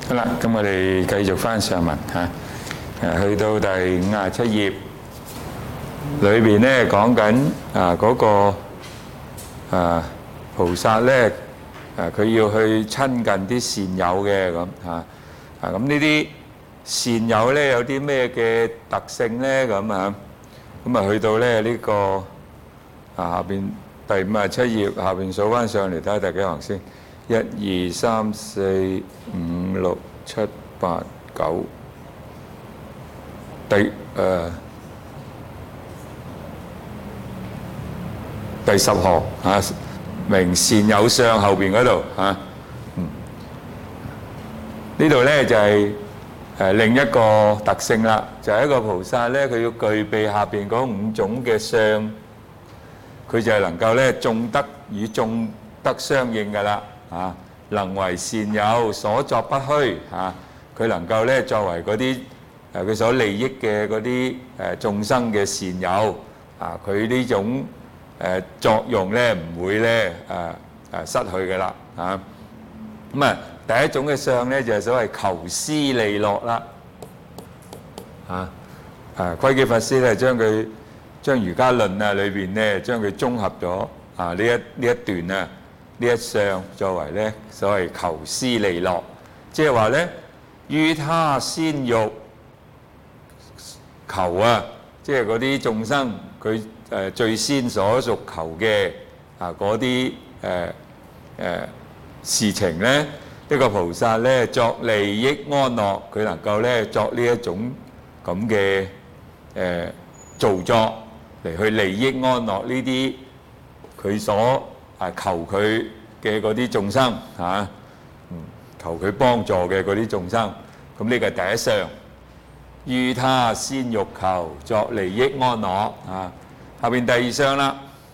好啦，咁我哋繼續翻上文嚇，去到第57頁裏邊咧講緊嗰個菩薩咧佢要去親近啲善友嘅咁嚇，咁呢啲善友咧有啲咩嘅特性咧咁啊？咁啊去到咧呢個下邊第57頁下邊數翻上嚟睇下第幾行先。1、2、3、4、5、6、7、8、9，第10行明善友相後邊嗰度呢度咧就係另一個特性啦，就係一個菩薩咧，佢要具備下邊嗰5種嘅相，佢就係能夠咧眾德與眾德相應噶啦。能為善友，所作不虛佢能夠咧作為嗰啲佢所利益嘅嗰啲眾生嘅善友佢呢種作用咧唔會咧失去嘅啦咁第一種嘅相咧就係所謂求施利樂啦窺基法師咧將瑜伽論裏邊咧將佢綜合咗呢一段呢一相作為咧所謂求施利樂，即係話咧於他先欲求即係嗰啲眾生佢最先所欲求嘅嗰啲事情咧，呢個菩薩咧作利益安樂，佢能夠咧作呢一種咁嘅造作嚟去利益安樂呢啲佢所求佢嘅嗰啲眾生求佢幫助嘅嗰啲眾生，咁呢個係第一相。於他先欲求，作利益安樂下邊第二相啦。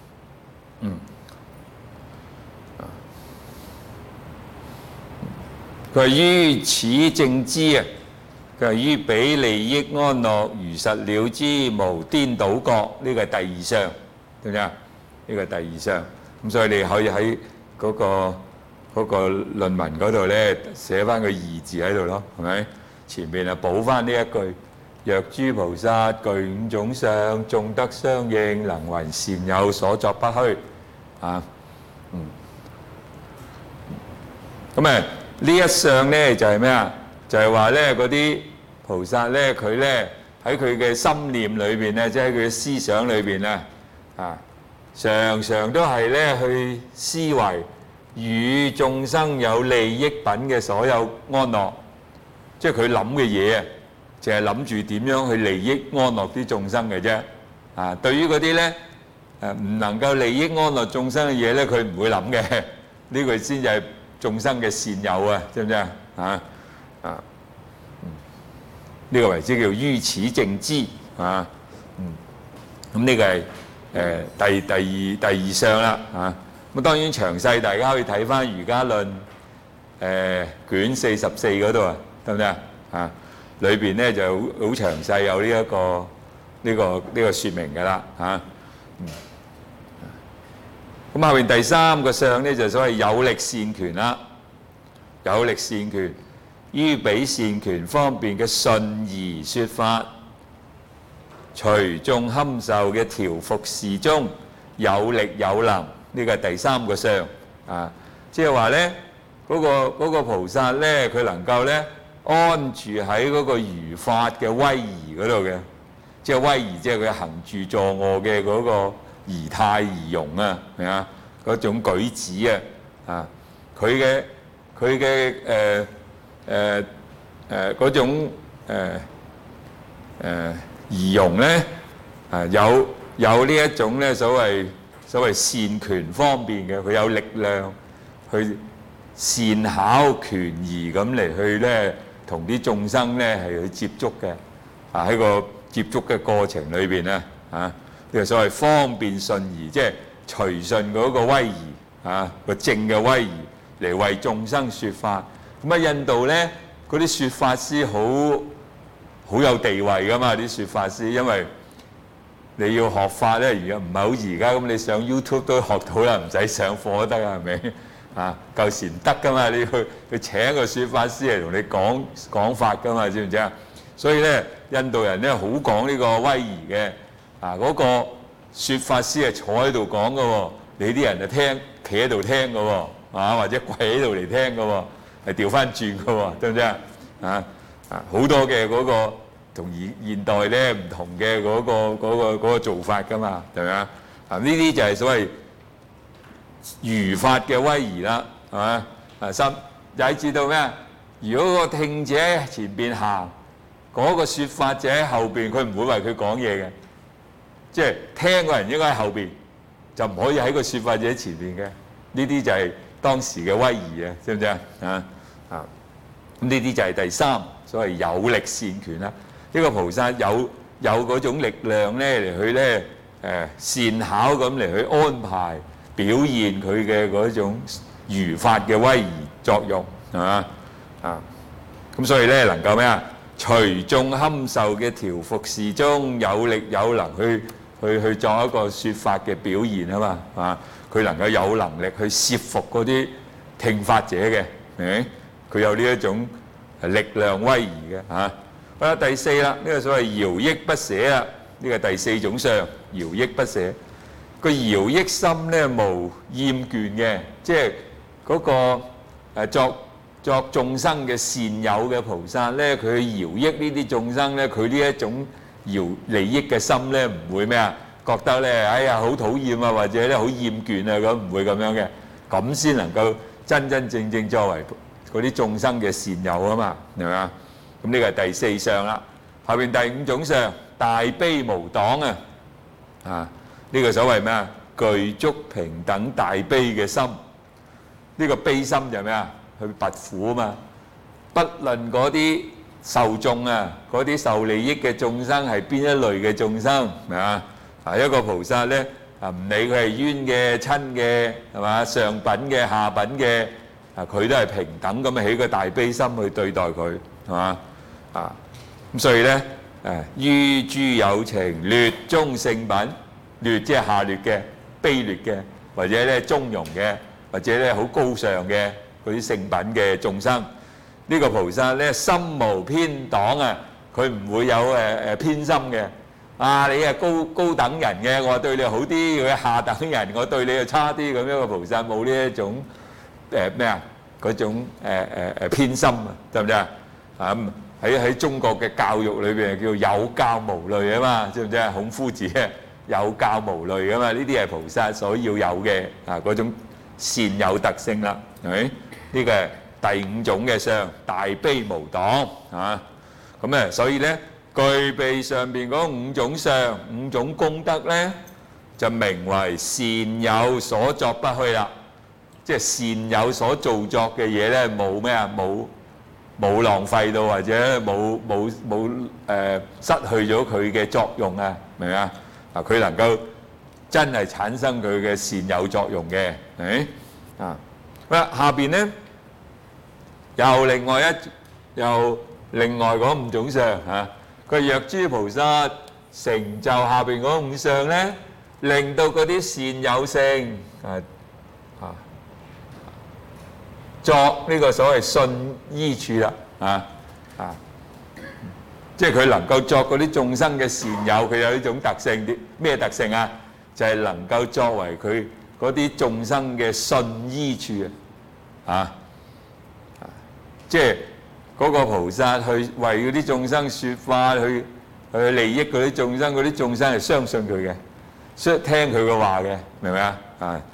佢係於此正知佢係於彼利益安樂，如實了知，無顛倒覺。呢個係第二相，知唔知啊？呢個係第二相。咁所以你可以喺嗰個論文嗰度咧寫翻個義字喺度咯，係咪？前面補翻呢一句：若諸菩薩具5種相，眾德相應，能為善友，所作不虛咁呢一相咧就係咩啊？就係話咧嗰啲菩薩咧，佢咧喺佢嘅心念裏邊咧，即係佢嘅思想裏邊咧常常都係咧去思維與眾生有利益品嘅所有安樂，即係佢諗嘅嘢就係諗住點樣去利益安樂啲眾生嘅啫。對於嗰啲咧唔能夠利益安樂眾生嘅嘢咧，佢唔會諗嘅。呢個先至係眾生嘅善友知唔知呢個為之叫於此正知咁呢個係第二相啦咁當然詳細大家可以睇翻《瑜伽論》卷44嗰度得唔得裏邊咧就好詳細有呢個説明㗎啦咁後邊第三個相咧就所謂有力善權啦。有力善權於彼善權方便嘅順宜説法，隨眾堪受嘅調伏事中有力有能，呢個係第三個相即係話咧嗰個菩薩咧，佢能夠咧安住喺嗰個如法嘅威儀嗰度嘅，即係威儀，即係佢行住坐臥嘅嗰個儀態儀容明啊嗰種舉止佢嘅嗰種儀容咧有呢一種咧所謂善權方面嘅，佢有力量去善巧權宜咁嚟去咧同啲眾生咧係去接觸嘅喺個接觸嘅過程裏邊咧呢個所謂方便順宜，即係隨順嗰個威儀個正嘅威儀嚟為眾生説法。咁印度咧嗰啲説法師好有地位噶嘛，啲説法師，因為你要學法咧，而家唔係好似而家咁，你上 YouTube 都學到啦，唔使上課都得係咪？ 舊時唔得噶嘛，你去請個説法師嚟同你講法噶嘛，知唔知啊？所以咧，印度人咧好講呢個威儀嘅，嗰個説法師係坐喺度講嘅喎，你啲人就企喺度聽嘅喎，或者跪喺度嚟聽嘅喎，係調翻轉嘅喎，對唔對啊？好多嘅嗰個同現代咧唔同嘅嗰個做法噶嘛，係咪啊？呢啲就係所謂儒法嘅威儀啦，係嘛？又知道咩？如果個聽者喺前邊行，嗰個説法者喺後邊，佢唔會為佢講嘢嘅，即係聽嘅人應該喺後邊，就唔可以喺個説法者前邊嘅。呢啲就係當時嘅威儀啊，知唔知啊？咁呢啲就係第三，所謂有力善權啦。呢個菩薩有嗰種力量咧嚟去咧善巧咁嚟去安排表現佢嘅嗰種儒法嘅威儀作用，係嘛？咁所以咧能夠咩啊？隨眾堪受嘅調伏事中，有力有能去作一個説法嘅表現啊嘛，係嘛？佢能夠有能力去攝服嗰啲聽法者嘅，佢有呢一種力量威儀嘅嚇。好啦，第四啦，呢個所謂饒益不捨啊，呢個第四種相，饒益不捨。個饒益心咧無厭倦嘅，即係嗰個作眾生嘅善友嘅菩薩咧，佢饒益呢啲眾生咧，佢呢一種利益嘅心咧，唔會咩啊？覺得咧，哎呀好討厭啊，或者咧好厭倦啊，咁唔會咁樣嘅，咁先能夠真真正正作為嗰啲眾生嘅善友啊嘛，係咪啊？咁呢個係第四相啦。後邊第五種相，大悲無黨啊，呢個所謂咩啊？具足平等大悲嘅心。呢個悲心就係咩啊？去拔苦啊嘛。不論嗰啲受眾啊，嗰啲受利益嘅眾生係邊一類嘅眾生，係嘛？一個菩薩咧唔理佢係冤嘅、親嘅，係嘛？上品嘅、下品嘅，佢都係平等咁起個大悲心去對待佢，係嘛？咁所以咧於諸有情劣中聖品，劣即係下劣嘅、卑劣嘅，或者咧中庸嘅，或者咧好高尚嘅嗰啲聖品嘅眾生，呢個菩薩咧心無偏黨啊，佢唔會有偏心嘅。你係高等人嘅，我對你好啲；佢下等人，我對你又差啲。咁樣個菩薩冇呢一種咩啊？嗰種偏心啊，得唔得啊？喺中國嘅教育裏邊叫有教無類啊嘛，知唔知啊？孔夫子有教無類啊嘛，呢啲係菩薩所要有嘅嗰種善有特性啦，係咪？呢個係第五種嘅相，大悲無黨啊。咁咧，所以咧具備上邊嗰五種相、五種功德咧，就名為善友所作不虛啦。即係善友所造作嘅嘢咧，冇咩啊？冇浪費到，或者冇失去咗佢嘅作用啊？明唔明啊？佢能夠真係產生佢嘅善友作用嘅，係啊。下邊咧又另外嗰五種相嚇，佢若諸菩薩成就下邊嗰五相咧，令到嗰啲善友性作呢個所謂信依處啦，即係佢能夠作嗰啲眾生嘅善友，佢有呢種特性。啲咩特性啊？就係能夠作為佢嗰啲眾生嘅信依處即係嗰個菩薩去為嗰啲眾生説法，去利益嗰啲眾生，嗰啲眾生係相信佢嘅，聽佢嘅話嘅，明唔明啊？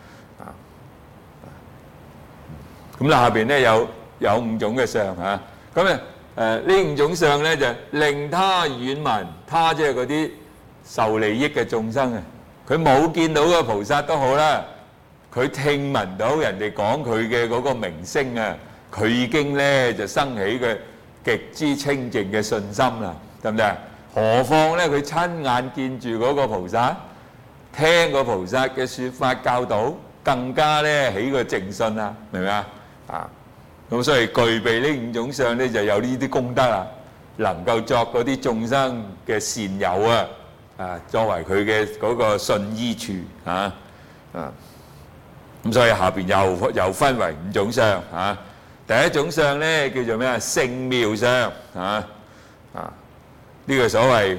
咁下邊咧有五種嘅相嚇，咁呢五種相咧就令他遠聞，他即係嗰啲受利益嘅眾生啊，佢冇見到個菩薩都好啦，佢聽聞到人哋講佢嘅嗰個名聲啊，佢已經咧就生起嘅極之清淨嘅信心啦，得唔得啊？何況咧佢親眼見住嗰個菩薩，聽個菩薩嘅説法教導，更加咧起個淨信啊，明唔明啊？咁所以具備呢五種相咧，就有呢啲功德啊，能夠作嗰啲眾生嘅善友作為佢嘅嗰個信依處咁所以下邊又分為5種相嚇。第一種相咧叫做咩啊？聖妙相嚇呢個所謂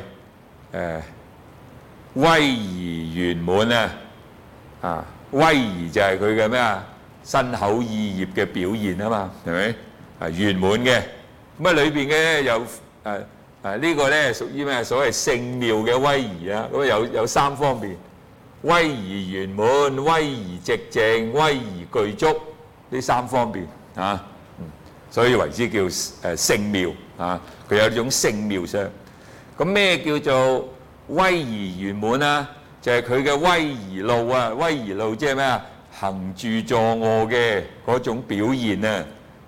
威儀圓滿威儀就係佢嘅咩啊？身口意業嘅表現啊嘛，係咪圓滿嘅？咁裏邊嘅有呢個咧屬於咩？所謂聖妙嘅威儀啊。咁有3方面：威儀圓滿、威儀寂靜、威儀具足呢3方面所以為之叫聖妙佢有呢種聖妙相。咁咩叫做威儀圓滿啊？就係佢嘅威儀路威儀路即係咩啊？行住坐臥嘅嗰種表現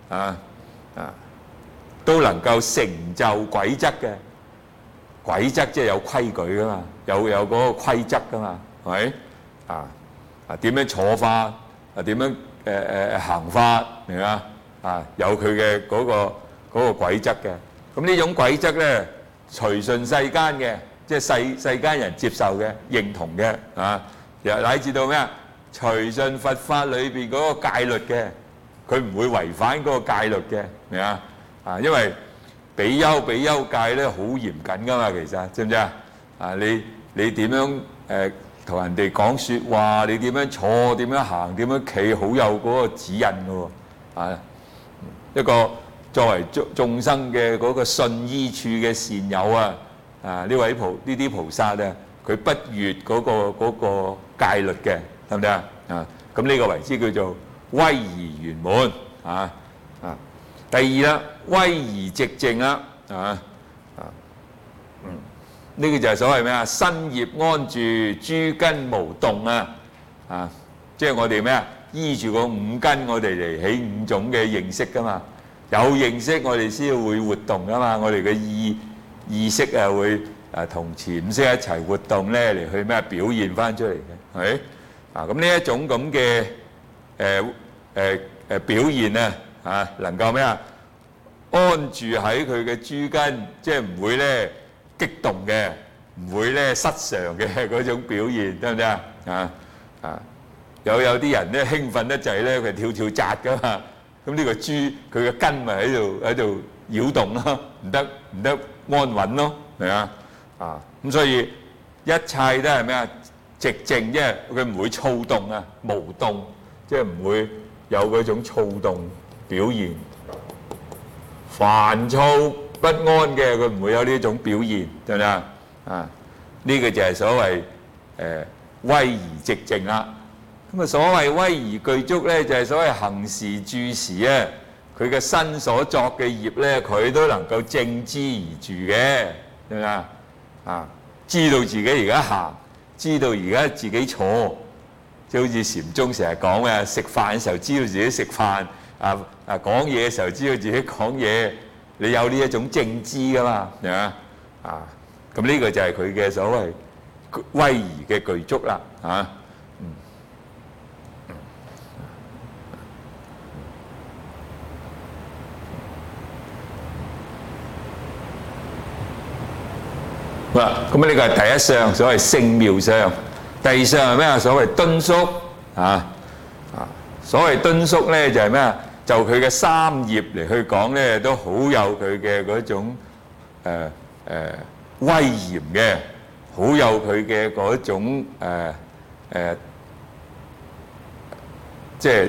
都能夠成就軌則嘅。軌則即係有規矩噶嘛，有嗰個規則噶嘛，係咪點樣坐法點樣行法明嘛有佢嘅嗰個軌則嘅。咁呢種軌則咧，隨順世間嘅，即係世間人接受嘅、認同嘅又乃至到咩啊？隨順佛法裏邊嗰個戒律嘅，佢唔會違反嗰個戒律嘅，明嘛因為比丘戒咧好嚴謹噶嘛，其實知唔知你點樣同人哋講説話，你點樣坐、點樣行、點樣企，好有嗰個指引嘅喎一個作為眾生嘅嗰個信依處嘅善友呢啲菩薩佢不越嗰個戒律嘅，得唔得咁呢個為之叫做威儀圓滿第二啦，威儀寂靜啦呢個就係所謂咩啊？身業安住，諸根無動即係我哋咩啊？依住個5根，我哋嚟起5種嘅認識噶嘛。有認識，我哋先會活動噶嘛。我哋嘅意識會同潛意識一齊活動咧，嚟去咩表現翻出嚟嘅，係咪咁呢一種咁嘅表現能夠咩啊？安住喺佢嘅諸根，即係唔會咧激動嘅，唔會咧失常嘅嗰種表現，得唔得有啲人咧興奮得滯咧，佢跳扎噶嘛。咁呢個豬佢嘅根咪喺度擾動咯，唔得安穩咯，係啊咁所以一切都係咩啊？寂靜，即係佢唔會躁動無動，即係唔會有嗰種躁動表現。煩躁不安嘅，佢唔會有呢種表現，得唔得呢個就係所謂威儀寂靜啦。咁所謂威儀具足咧，就係所謂行時住時佢嘅身所作嘅業咧，佢都能夠正知而住嘅，得唔得知道自己而家行，知道而家自己坐，即係好似禪宗成日講嘅，食飯嘅時候知道自己食飯，講嘢嘅時候知道自己講嘢，你有呢一種正知噶嘛，係嘛咁呢個就係佢嘅所謂威儀嘅具足啦咁呢個係第一相，所謂聖妙相。第二相係咩啊？所謂敦肅所謂敦肅咧，就係咩啊？就佢嘅三業嚟去講咧，都好有佢嘅嗰種威嚴嘅，好有佢嘅嗰種即係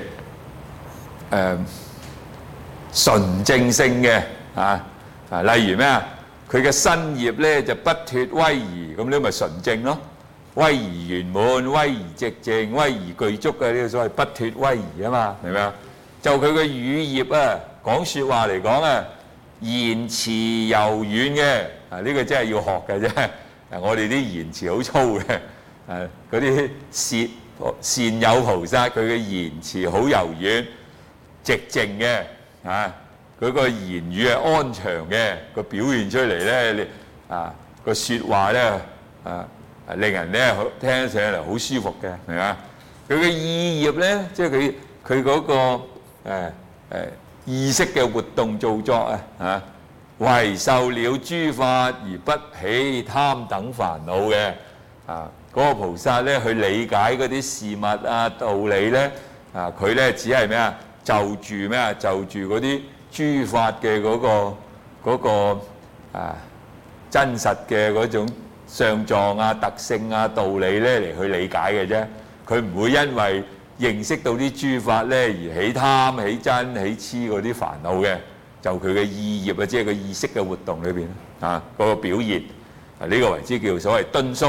純正性嘅例如咩啊？佢嘅身業咧就不脫威儀，咁呢咪純正咯。威儀圓滿、威儀寂靜、威儀具足嘅呢個所謂不脫威儀啊嘛，明唔明啊？就佢嘅語業講説話嚟講言辭柔軟嘅呢個真係要學嘅啫。我哋啲言辭好粗嘅嗰啲善友菩薩，佢嘅言辭好柔軟、寂靜嘅佢個言語係安詳嘅，個表現出嚟咧個説話咧令人咧聽上嚟好舒服嘅，係嘛？佢嘅意業咧，即係佢嗰個意識嘅活動造作唯受了諸法而不起貪等煩惱嘅嗰個菩薩咧，去理解嗰啲事物道理咧， 佢咧只係咩啊？就住咩啊？就住嗰啲諸法嘅嗰個真實嘅嗰種相狀啊、特性啊、道理咧嚟去理解嘅啫。佢唔會因為認識到啲諸法咧而起貪、起瞋、起痴嗰啲煩惱嘅。就佢嘅意業啊，即係個意識嘅活動裏邊嗰個表現呢個為之叫所謂敦縮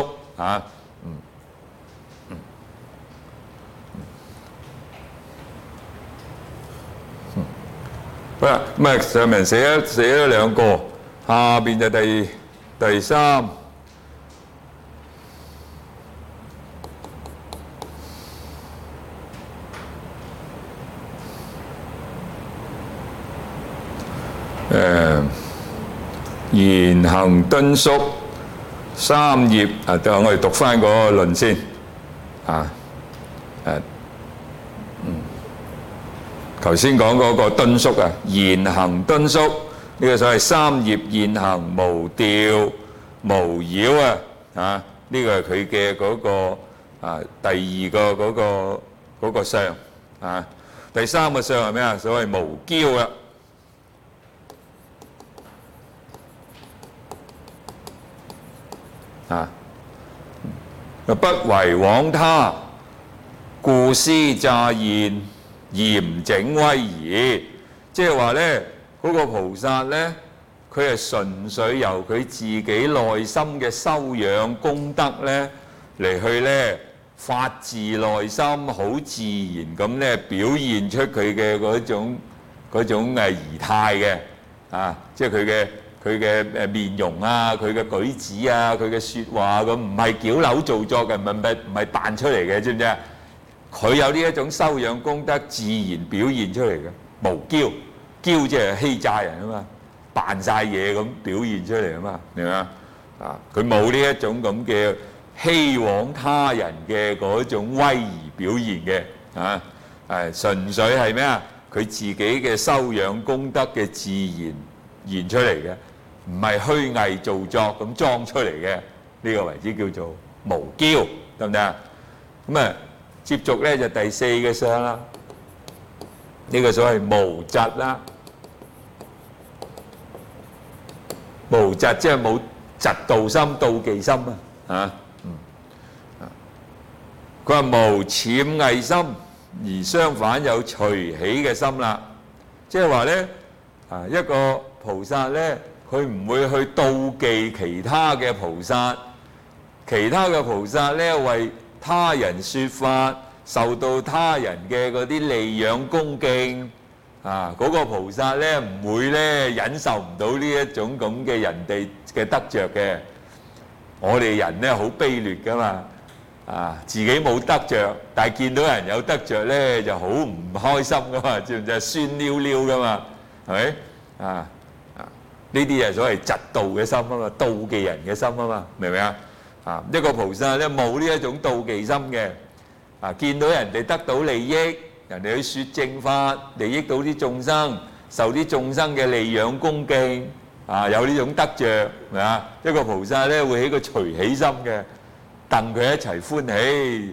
好啦，咁啊上面寫咗兩個，下邊就第三。言行敦縮三業等我哋讀翻嗰個論先頭先講嗰個敦縮言行敦縮呢個所謂三業現行無調無擾呢個係佢嘅嗰個第二個嗰個相第三個相係咩啊？所謂無驕不為往他，故施詐現，嚴整威儀。即係話咧，嗰個菩薩咧，佢係純粹由佢自己內心嘅修養功德咧嚟去咧發自內心，好自然咁咧表現出佢嘅嗰種儀態嘅即係佢嘅面容佢嘅舉止佢嘅説話咁，唔係矯揉造作嘅，唔係扮出嚟嘅，知唔知啊？佢有呢一種修養功德，自然表現出嚟嘅，無驕。驕即係欺詐人啊嘛，扮晒嘢咁表現出嚟啊嘛，明唔明啊？佢冇呢一種咁嘅欺枉他人嘅嗰種威儀表現嘅純粹係咩啊？佢自己嘅修養功德嘅自然現出嚟嘅。唔係虛偽造作咁裝出嚟嘅，呢個為之叫做無驕，得唔得啊？咁接續咧就第四個相啦，呢個所謂無嫉啦，無嫉即係冇嫉妒心、妒忌心佢話無諂偽心，而相反有隨喜嘅心啦。即係話咧一個菩薩咧。佢唔會去妒忌其他嘅菩薩，其他嘅菩薩咧為他人説法，受到他人嘅嗰啲利養恭敬嗰個菩薩咧唔會咧忍受唔到呢一種咁嘅人哋嘅得着嘅。我哋人咧好卑劣噶嘛自己冇得着，但係見到人有得着咧就好唔開心噶嘛，知唔知啊？酸溜溜噶嘛，係咪呢啲係所謂嫉妒嘅心啊嘛，妒忌人嘅心啊嘛，明唔明一個菩薩咧冇呢一種妒忌心嘅見到人哋得到利益，人哋去説正法，利益到啲眾生，受啲眾生嘅利養恭敬有呢種得着，係咪一個菩薩咧會起個隨喜心嘅，戥佢一齊歡喜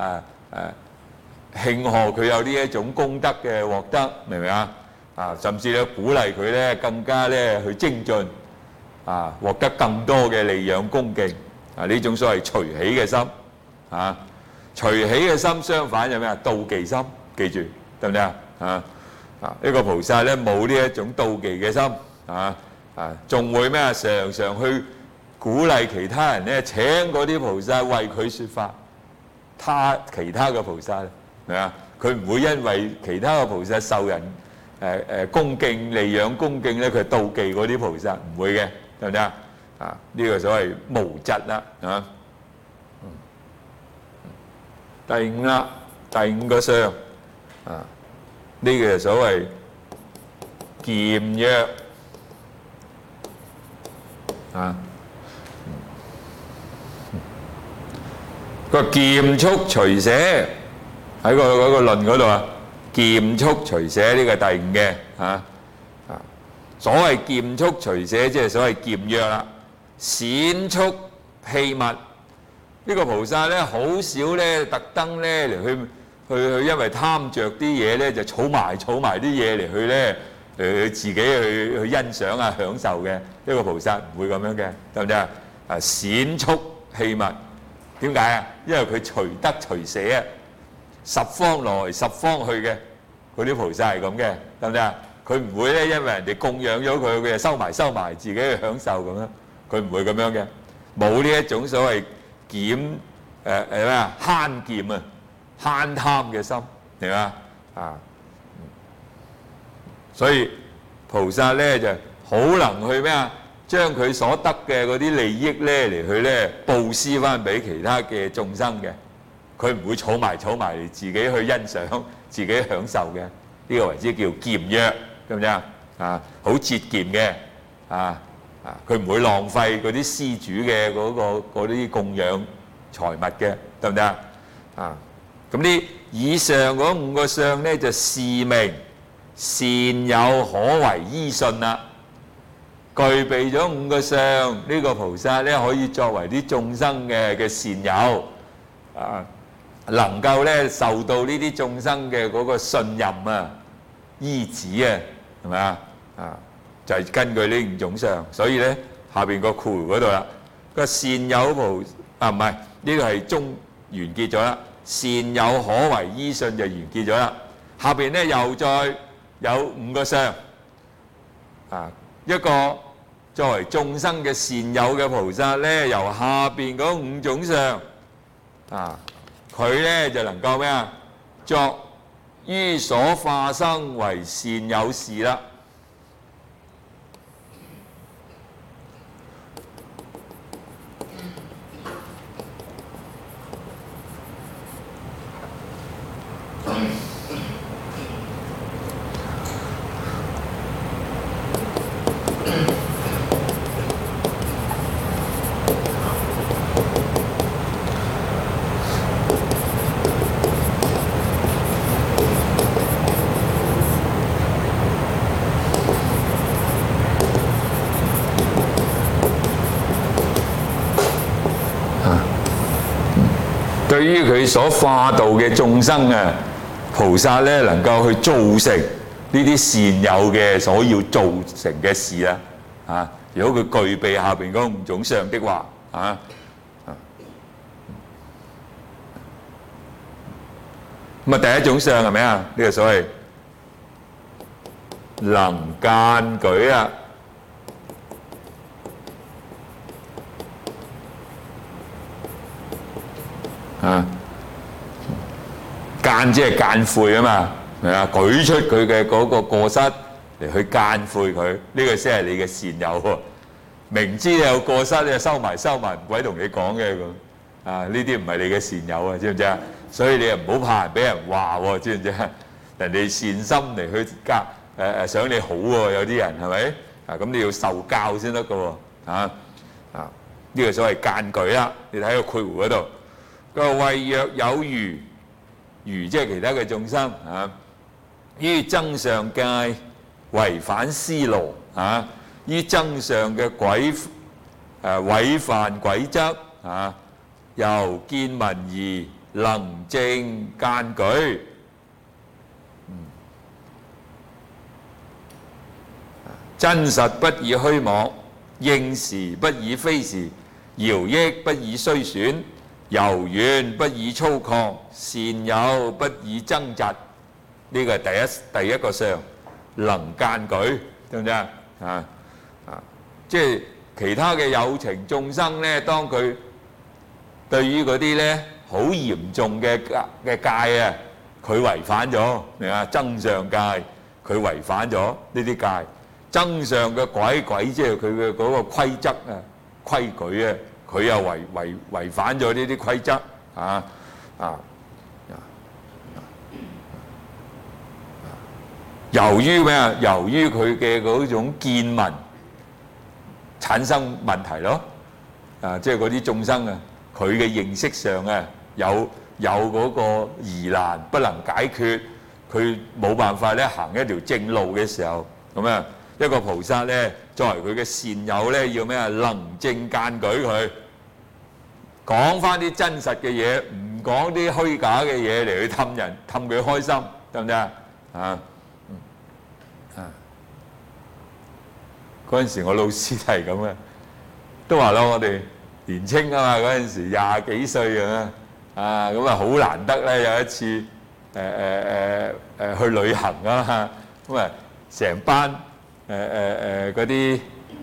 慶賀佢有呢一種功德嘅獲得，明唔明甚至咧鼓勵佢咧更加咧去精進獲得更多嘅利養恭敬呢種所謂隨喜嘅心隨喜嘅心相反有咩妒忌心，記住得唔得一個菩薩咧冇呢一種妒忌嘅心仲會咩常常去鼓勵其他人咧請嗰啲菩薩為佢説法，其他嘅菩薩係佢唔會因為其他嘅菩薩受人恭敬利養恭敬咧，佢妒忌嗰啲菩薩唔會嘅，得唔得呢個所謂無嫉啦第五啦，第五個相呢個係所謂儉約個儉蓄隨捨喺個論嗰度儉蓄隨捨呢個第五嘅所謂儉蓄隨捨即係所謂儉約啦。冼蓄器物呢個菩薩咧好少咧特登咧嚟因為貪着啲嘢咧，就儲埋啲嘢嚟去咧，自己去欣賞啊享受嘅。一個菩薩唔會咁樣嘅，得唔得啊？閃蓄器物，點解啊？因為佢隨得隨捨啊，十方來十方去嘅，嗰啲菩薩係咁嘅，得唔得啊？佢唔會咧，因為人哋供養咗佢，佢就收埋，自己去享受咁樣，佢唔會咁樣嘅，冇呢一種所謂慳儉啊、慳貪嘅心，明嘛？所以菩薩咧就好能去咩啊？將佢所得嘅嗰啲利益咧嚟去咧佈施翻俾其他嘅眾生嘅，佢唔會儲埋自己去欣賞、自己享受嘅，呢個為之叫儉約，得唔得啊？好節儉嘅，佢唔會浪費嗰啲施主嘅嗰啲供養財物嘅，得唔得啊？咁呢以上嗰5個相咧就示明善友可為依信啦。具備咗5個相，呢個菩薩咧可以作為啲眾生嘅善友，能夠咧受到呢啲眾生嘅嗰個信任啊、依止啊，係咪啊？就係根據呢5種相，所以咧下邊個括弧嗰度啦，個善友唔係呢個係終完結咗啦，善友可為依信就完結咗啦。下邊咧又再有5個相，一個作為眾生嘅善友嘅菩薩咧，由下邊嗰5種相佢咧就能夠咩啊？作於所化生為善友事啦。對於佢所化度嘅眾生啊，菩薩咧能夠去造成呢啲善友嘅所要造成嘅事啦，如果佢具備下邊嗰5種相的話，咁第一種相係咩啊？呢個所謂能間舉啊。間即係間悔啊嘛，係啊，舉出佢嘅嗰個過失嚟去間悔佢，呢個先係你嘅善友喎。明知你有過失，你就收埋，唔鬼同你講嘅咁。呢啲唔係你嘅善友啊，知唔知啊？所以你又唔好怕人俾人話喎，知唔知啊？人哋善心嚟去想你好喎，有啲人係咪？咁你要受教先得㗎喎。呢個所謂間舉啦，你睇個括弧嗰度。佢話為若有餘即係其他嘅眾生於增上界違反絲羅於增上嘅違犯軌則由見聞而能證間舉，真實不以虛妄，應時不以非時，饒益不以衰損，柔軟不以粗獷，善友不以爭執，呢個係第一個相，能間舉，得唔得啊？即係其他嘅有情眾生咧，當佢對於嗰啲咧好嚴重嘅戒啊，佢違反咗，明啊？增上戒，佢違反咗呢啲戒，增上嘅軌即係佢嘅嗰個規則啊、規矩啊。佢又違反咗呢啲規則由於咩啊？由於佢嘅嗰種見聞產生問題咯，即係嗰啲眾生啊，佢嘅認識上啊有嗰個疑難不能解決，佢冇辦法咧行一條正路嘅時候，咁啊一個菩薩咧作為佢嘅善友咧，要咩啊？能證間舉佢。講翻啲真實嘅嘢，唔講啲虛假嘅嘢嚟去氹人，氹佢開心，得唔得啊？嗰陣時我老師都係咁嘅，都話咯，我哋年青啊嘛，嗰陣時20幾歲咁咁啊好難得咧有一次去旅行啊嘛，咁啊成班嗰啲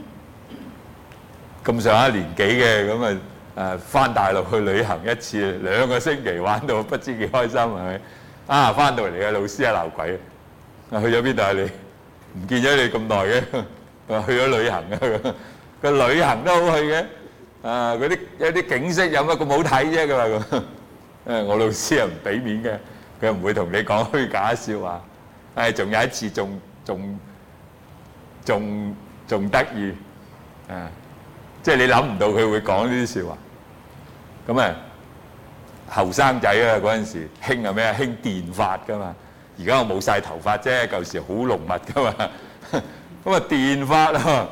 咁上下年紀嘅咁返大陸去旅行一次，2個星期玩到不知幾開心係咪？返到嚟嘅老師鬧鬼，去咗邊度啊你？唔見咗你咁耐嘅，去咗旅行啊！個旅行都好去嘅，嗰啲有啲景色有乜咁好睇啫？佢話咁，我老師又唔俾面嘅，佢又唔會同你講虛假笑話。仲有一次仲得意，即係你諗唔到佢會講呢啲笑話。咁後生仔啊嗰陣時興係咩啊？興電髮噶嘛。而家我冇晒頭髮啫，舊時好濃密噶嘛。咁電髮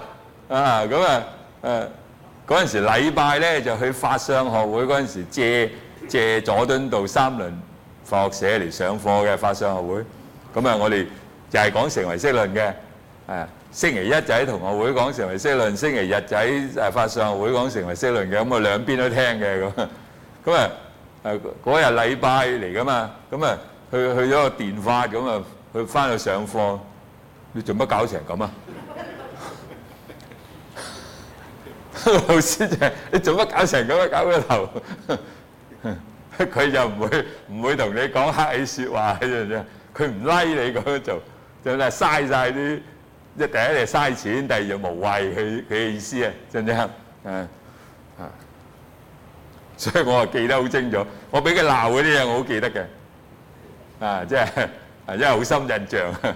嗰陣時禮拜咧就去法相學會嗰陣時借佐敦道3輪佛學社嚟上課嘅法相學會。咁我哋就係講成唯識論嘅。星期一就喺同學會講成唯識論，星期日就喺法相學會講成唯識論嘅。咁我兩邊都聽嘅咁。嗰日禮拜嚟噶嘛，咁去咗個電髮，咁去翻去上課，你做乜搞成咁啊？老師就係你做乜搞成咁啊？搞個頭，佢就唔會同你講客氣説話嘅，佢唔拉你咁樣做，就係嘥晒啲，第一係嘥錢，第二就無謂佢嘅意思啊，真唔真？所以我記得好清楚，我俾佢鬧嗰啲嘢我好記得嘅，即係因為好深印象。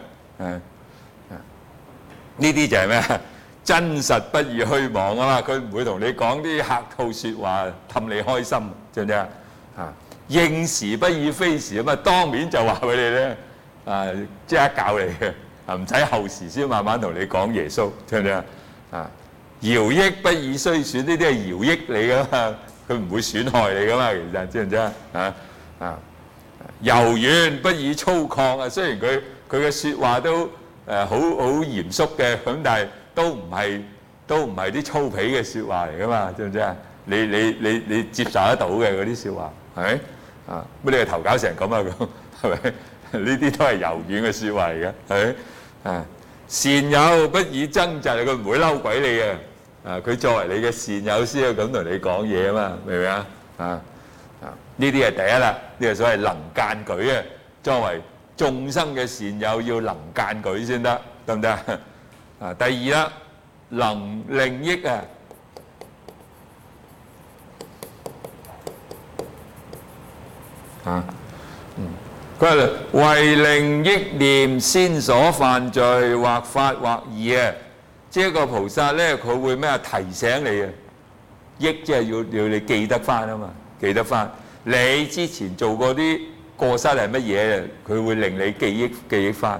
呢啲就係咩？真實不以虛妄啊嘛！佢唔會同你講啲客套説話氹你開心，知唔知啊？應時不以非時啊嘛！當面就話俾你咧，即刻教你嘅，唔使後時先慢慢同你講耶穌，知唔知啊？饒益不以衰損，呢啲係饒益你噶嘛，佢唔會損害你噶嘛，其實知唔知啊？柔軟不以粗獷啊！雖然佢嘅説話都好嚴肅嘅，咁但係都唔係啲粗鄙嘅説話嚟噶嘛，知唔知啊？你接受得到嘅嗰啲説話係咪？乜你個頭搞成咁啊？咁係咪？呢啲都係柔軟嘅説話嚟嘅，係咪？善友不以爭執，佢唔會嬲鬼你嘅。佢作為你嘅善友先要咁同你講嘢啊嘛，明唔明啊？呢啲係第一啦，呢個所謂能間舉啊。作為眾生嘅善友要能間舉先得，得唔得啊？第二啦，能令益啊。佢話為令益念先所犯罪或法或義啊，即係個菩薩咧，佢會咩啊？提醒你啊，益即係要你記得翻啊嘛，記得翻你之前做過啲過失係乜嘢，佢會令你記憶翻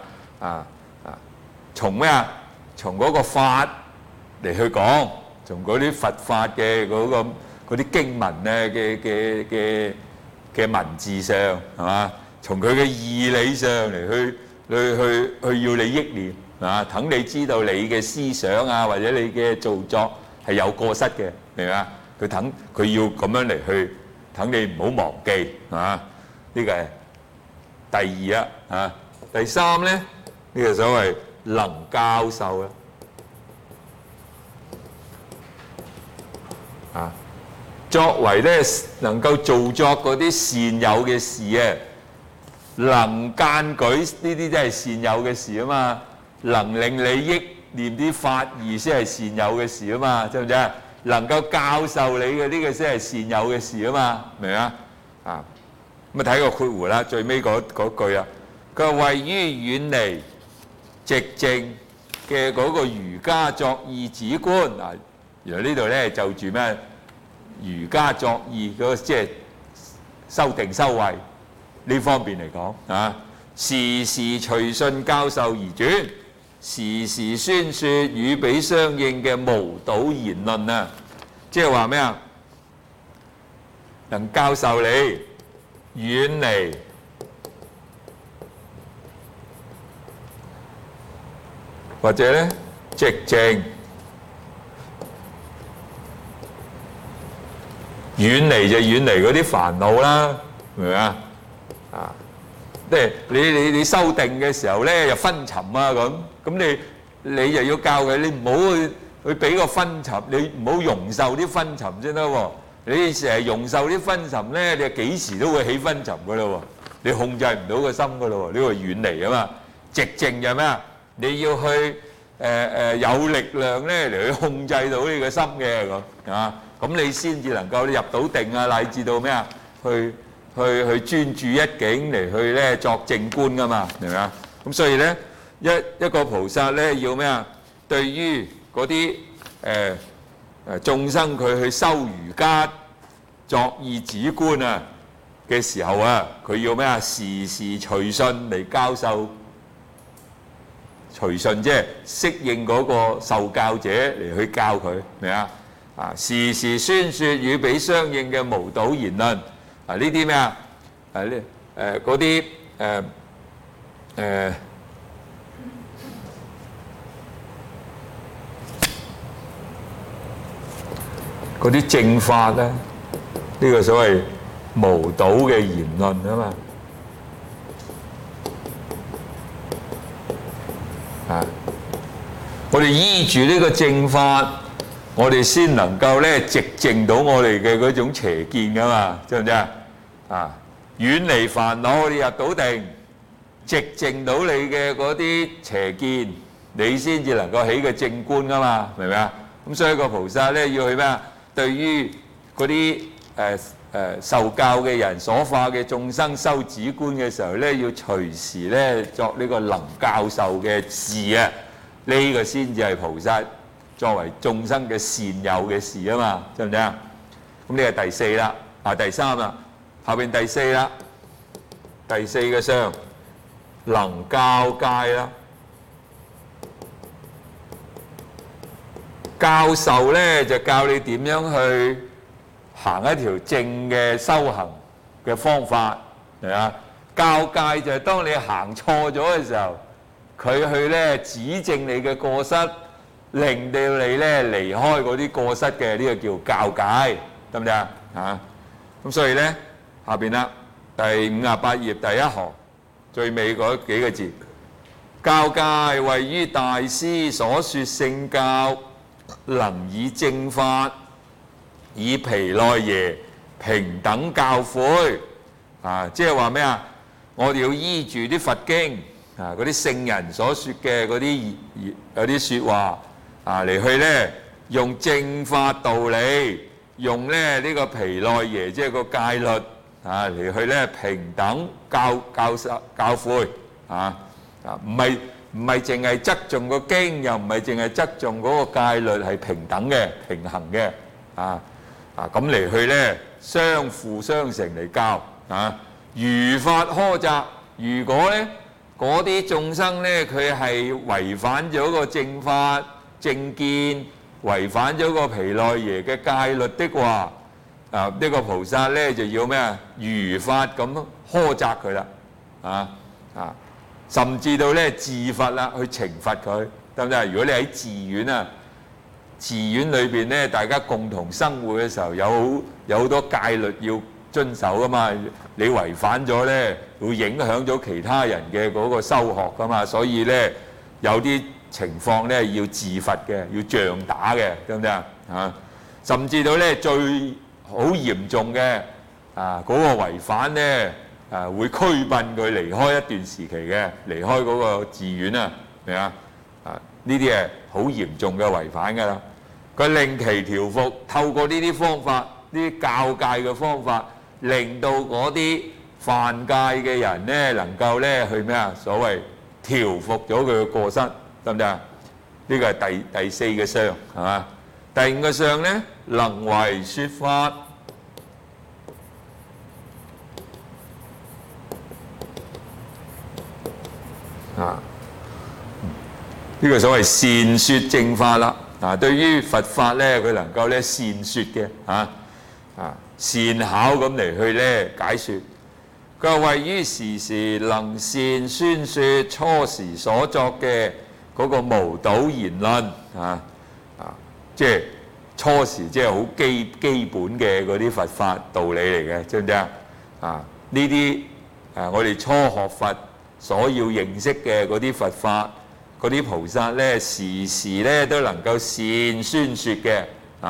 從咩啊？從嗰個法嚟去講，從嗰啲佛法嘅嗰啲經文咧嘅文字上係嘛？從佢嘅義理上嚟去要你憶念等你知道你嘅思想啊，或者你嘅造作係有過失嘅，明唔明啊？佢要咁樣嚟去等你唔好忘記呢個係第二啊。第三咧，呢個所謂能教授啊，作為咧能夠做作嗰啲善友嘅事啊，能間舉呢啲都係善友嘅事啊嘛，能令你憶念啲法義先係善友嘅事啊嘛，知唔知啊？能夠教授你嘅呢個先係善友嘅事啊嘛，明啊？咁啊睇個括弧啦，最尾嗰句啊，佢話位於遠離寂靜嘅嗰個瑜伽作意止觀嗱，原來呢度咧就住咩？瑜伽作意嗰個即係修定修慧呢方面嚟講時時隨順教授而轉，時時宣説與彼相應嘅無倒言論啊！即係話咩啊？ 能教授你遠離或者咧寂靜，遠離就遠離嗰啲煩惱啦，明唔明啊？啊，即係你修定嘅時候咧，又昏沉啊咁你就要教佢，你唔好去俾個昏沉，你唔好容受啲昏沉先得喎。你成日容受啲昏沉咧，你幾時都會起昏沉噶啦喎，你控制唔到個心噶啦喎，呢個遠離啊嘛。寂靜就咩啊？你要去有力量咧嚟去控制到你個心嘅咁啊，咁你先至能夠入到定啊，乃至到咩啊？去專注一境嚟去咧作靜觀噶嘛，明唔明啊？咁所以咧一個菩薩咧要咩啊？對於嗰啲眾生佢去修瑜伽作意止觀啊嘅時候啊，佢要咩啊？時時隨順嚟教授。隨順即係適應嗰個受教者嚟去教佢，明啊？啊，時時宣説與彼相應嘅無倒言論，啊呢啲咩啊？呢嗰啲嗰啲正法咧，呢個所謂無倒嘅言論啊嘛。啊！我哋依住呢個正法，我哋先能夠咧寂靜到我哋嘅嗰種邪見噶嘛，知唔知啊？啊！遠離煩惱，你入到定，寂靜到你嘅嗰啲邪見，你先至能夠起個正觀噶嘛，明唔明啊？咁所以個菩薩咧要去咩啊？對於嗰啲受教嘅人所化嘅眾生修止觀嘅時候咧，要隨時咧作呢個能教授嘅事啊！呢個先至係菩薩作為眾生嘅善友嘅事啊嘛，知唔知啊？咁呢個第四啦，第三啦，後邊第四啦，第四個相能教誡啦，教授咧就教你點樣去行一條正嘅修行嘅方法，係啊！教誡就係當你行錯咗嘅時候，佢去咧指正你嘅過失，令到你咧離開嗰啲過失嘅，呢個叫教誡，得唔得啊？嚇！咁所以咧下邊啦，第58頁第一行最尾嗰幾個字，教誡謂於大師所說聖教，能以正法。以毗奈耶平等教誨啊！即係話咩啊？我哋要依住啲佛經啊，嗰啲聖人所説嘅嗰啲有啲説話啊，嚟去咧用正法道理，用咧呢個毗奈耶即係個戒律啊嚟去咧平等教誨啊！唔係淨係側重個經，又唔係淨係側重嗰個戒律，係平等嘅、平衡嘅啊！咁嚟去咧，相輔相成嚟教啊！如法苛責，如果咧嗰啲眾生咧，佢係違反咗個正法正見，違反咗個毗奈耶嘅戒律的話，呢個菩薩咧就要咩啊？如法咁苛責佢啦，甚至到咧自罰啦，去懲罰佢，得唔得？如果你喺寺院啊，寺院裏邊咧，大家共同生活嘅時候，有好多戒律要遵守噶嘛。你違反咗咧，會影響咗其他人嘅嗰個修學噶嘛。所以咧，有啲情況咧要自罰嘅，要杖打嘅，得唔得啊？甚至到咧最好嚴重嘅嗰個違反咧會驅擯佢離開一段時期嘅，離開嗰個寺院啊，明啊？呢啲係好嚴重嘅違反㗎啦。佢令其調伏，透過呢啲方法，呢啲教誡嘅方法，令到嗰啲犯戒嘅人咧，能夠咧去咩啊？所謂調伏咗佢嘅過失，得唔得啊？呢個係第四個相，係嘛？第五個相咧，能為説法。呢個所謂善説正法啦。對於佛法咧，佢能夠咧善説嘅善巧咁嚟去咧解説。佢話：位於時時能善宣説初時所作嘅嗰個無倒言論即係初時即係好基本嘅嗰啲佛法道理嚟嘅，知唔知啊？呢啲我哋初學佛所要認識嘅嗰啲佛法，嗰啲菩薩咧時時咧都能夠善宣説嘅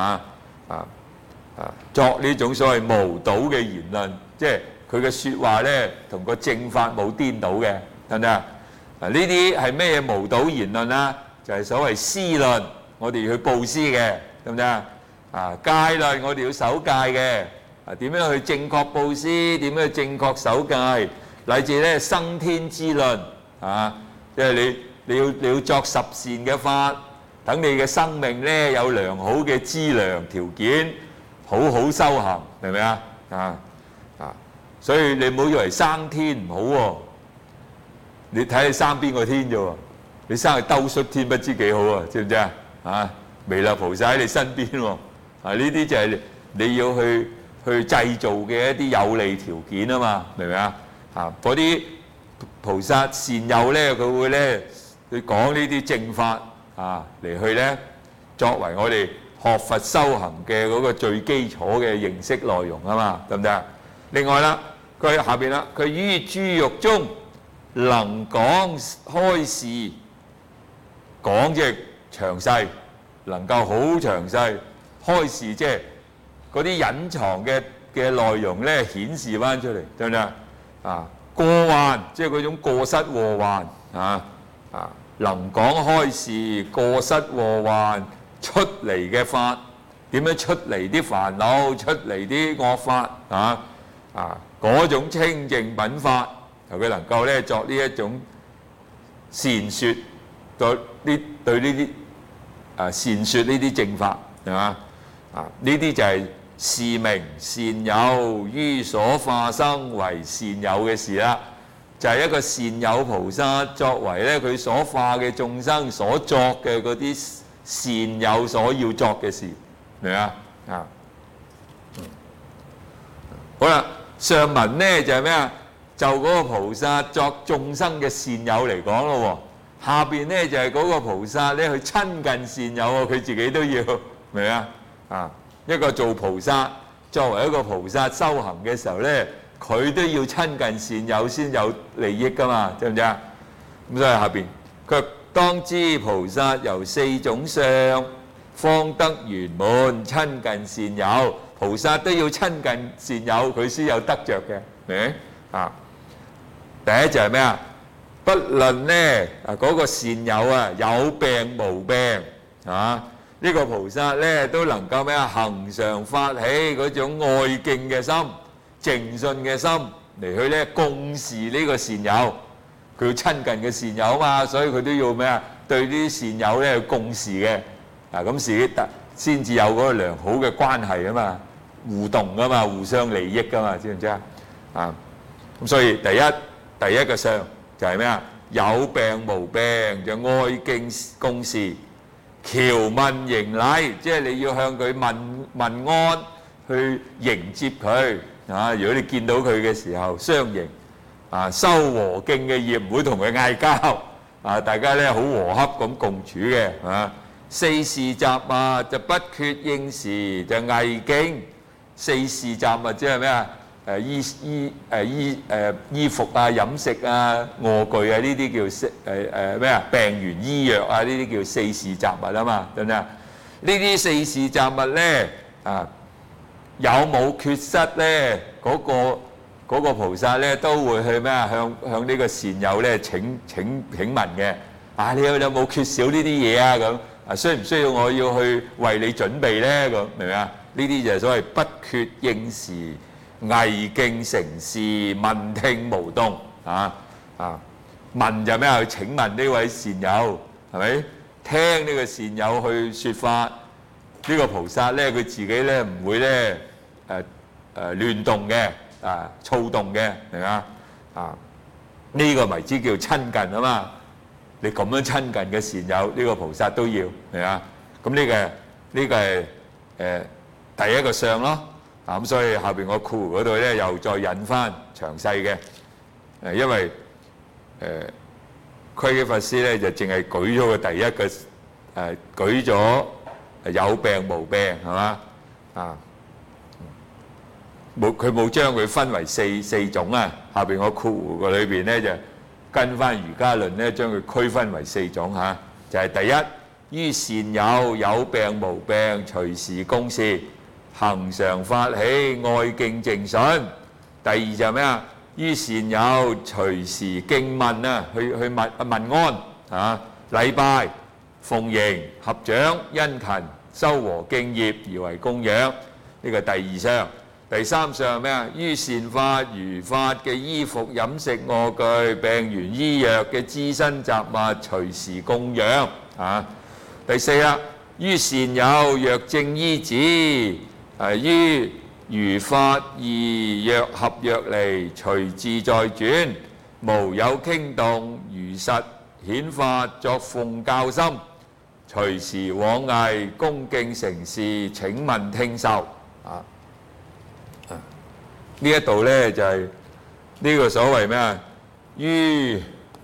作呢種所謂無倒嘅言論，即係佢嘅説話咧同個正法冇顛倒嘅，得唔得啊？呢啲係咩無倒言論啊？就係所謂施論，我哋要去布施嘅，得唔得啊？戒論我哋要守戒嘅，點樣去正確布施？點樣去正確守戒？乃至咧生天之論即係你要作十善嘅法，等你嘅生命咧有良好嘅資糧條件，好好修行，明唔明啊？所以你唔好以為生天唔好喎，你睇你生邊個天啫喎？你生去兜率天不知幾好啊？知唔知啊？彌勒菩薩喺你身邊喎，呢啲就係你要去製造嘅一啲有利條件啊嘛，明唔明啊？嗰啲菩薩善友咧，佢會咧去講呢啲正法嚟去咧作為我哋學佛修行嘅嗰個最基礎嘅認識內容啊嘛，得唔得啊？另外啦，佢下邊啦，佢於諸獄中能講開示，講即係詳細，能夠好詳細開示，即係嗰啲隱藏嘅內容咧顯示翻出嚟，得唔得啊？過患即係嗰種過失禍患能講開示過失禍患出嚟嘅法，點樣出嚟啲煩惱，出嚟啲惡法嗰種清淨品法，佢能夠咧作呢一種善説，對呢啲善説呢啲正法係嘛？呢啲就係是名善友於所化生為善友嘅事啦，就係一個善友菩薩作為咧佢所化嘅眾生所作嘅嗰啲善友所要作嘅事，明啊？好啦，上文咧就係咩啊？就嗰個菩薩作眾生嘅善友嚟講咯喎，下邊咧就係嗰個菩薩咧去親近善友喎，佢自己都要，明啊？一個做菩薩，作為一個菩薩修行嘅時候咧，佢都要親近善友先有利益噶嘛，知唔知啊？咁所以下邊佢當知菩薩由四種相方得圓滿，親近善友，菩薩都要親近善友，佢先有得着嘅，明第一就係咩啊？不論咧嗰個善友有病無病呢個菩薩咧都能夠咩啊？恆常發起嗰種愛敬嘅心、淨信嘅心嚟去咧共事呢個善友，佢要親近嘅善友啊嘛，所以佢都要咩啊？對呢啲善友咧共事嘅咁事先至有嗰個良好嘅關係啊嘛，互動啊嘛，互相利益噶嘛，知唔知啊？咁所以第一個相就係咩啊？有病無病就愛敬共事。僑問迎禮，即係你要向佢問安，去迎接佢如果你見到佢嘅時候相迎修和敬嘅業，唔會同佢嗌交大家咧好和洽咁共處嘅四事雜物就不缺應時，就藝敬。四事雜物即係咩啊？衣服飲食臥具呢啲叫咩啊？病原醫藥呢啲叫四事雜物啊嘛，得唔得？呢啲四事雜物咧有冇缺失咧？嗰個菩薩咧都會去咩啊？向呢個善友咧請問嘅你有冇缺少呢啲嘢啊？咁需唔需要我要去為你準備咧？咁明唔明啊？呢啲就係所謂不缺應時。藝敬承事，聞聽無動問就咩啊？請問呢位善友係咪聽呢個善友去説法？呢個菩薩咧佢自己咧唔會咧亂動嘅躁動嘅，明啊？呢個為之叫親近啊嘛！你咁樣親近嘅善友，呢個菩薩都要，明啊？咁呢個係第一個相咯。 咁所以下邊個括弧嗰度咧又再引翻詳細嘅。因為區基法師咧就淨係舉咗個第一個舉咗有病無病係嘛佢冇將佢分為四種啊。下邊個括弧個裏邊咧就跟翻儒家論咧，將佢區分為四種就係第一，於善友有病無病，隨時供事，恒常發起愛敬正信。第二就係咩啊？於善友隨時敬問去問安禮拜、奉迎、合掌、殷勤、修和敬業而為供養。呢個第二項。第三項係咩啊？於善法如法嘅衣服、飲食、臥具、病原醫藥嘅資身雜物，隨時供養第四啦，於善友若正依止，於如法義若合若離，隨自在轉，無有傾動，如實顯法作奉教心，隨時往詣恭敬承事，請問聽受呢一度咧就係呢個所謂咩啊？於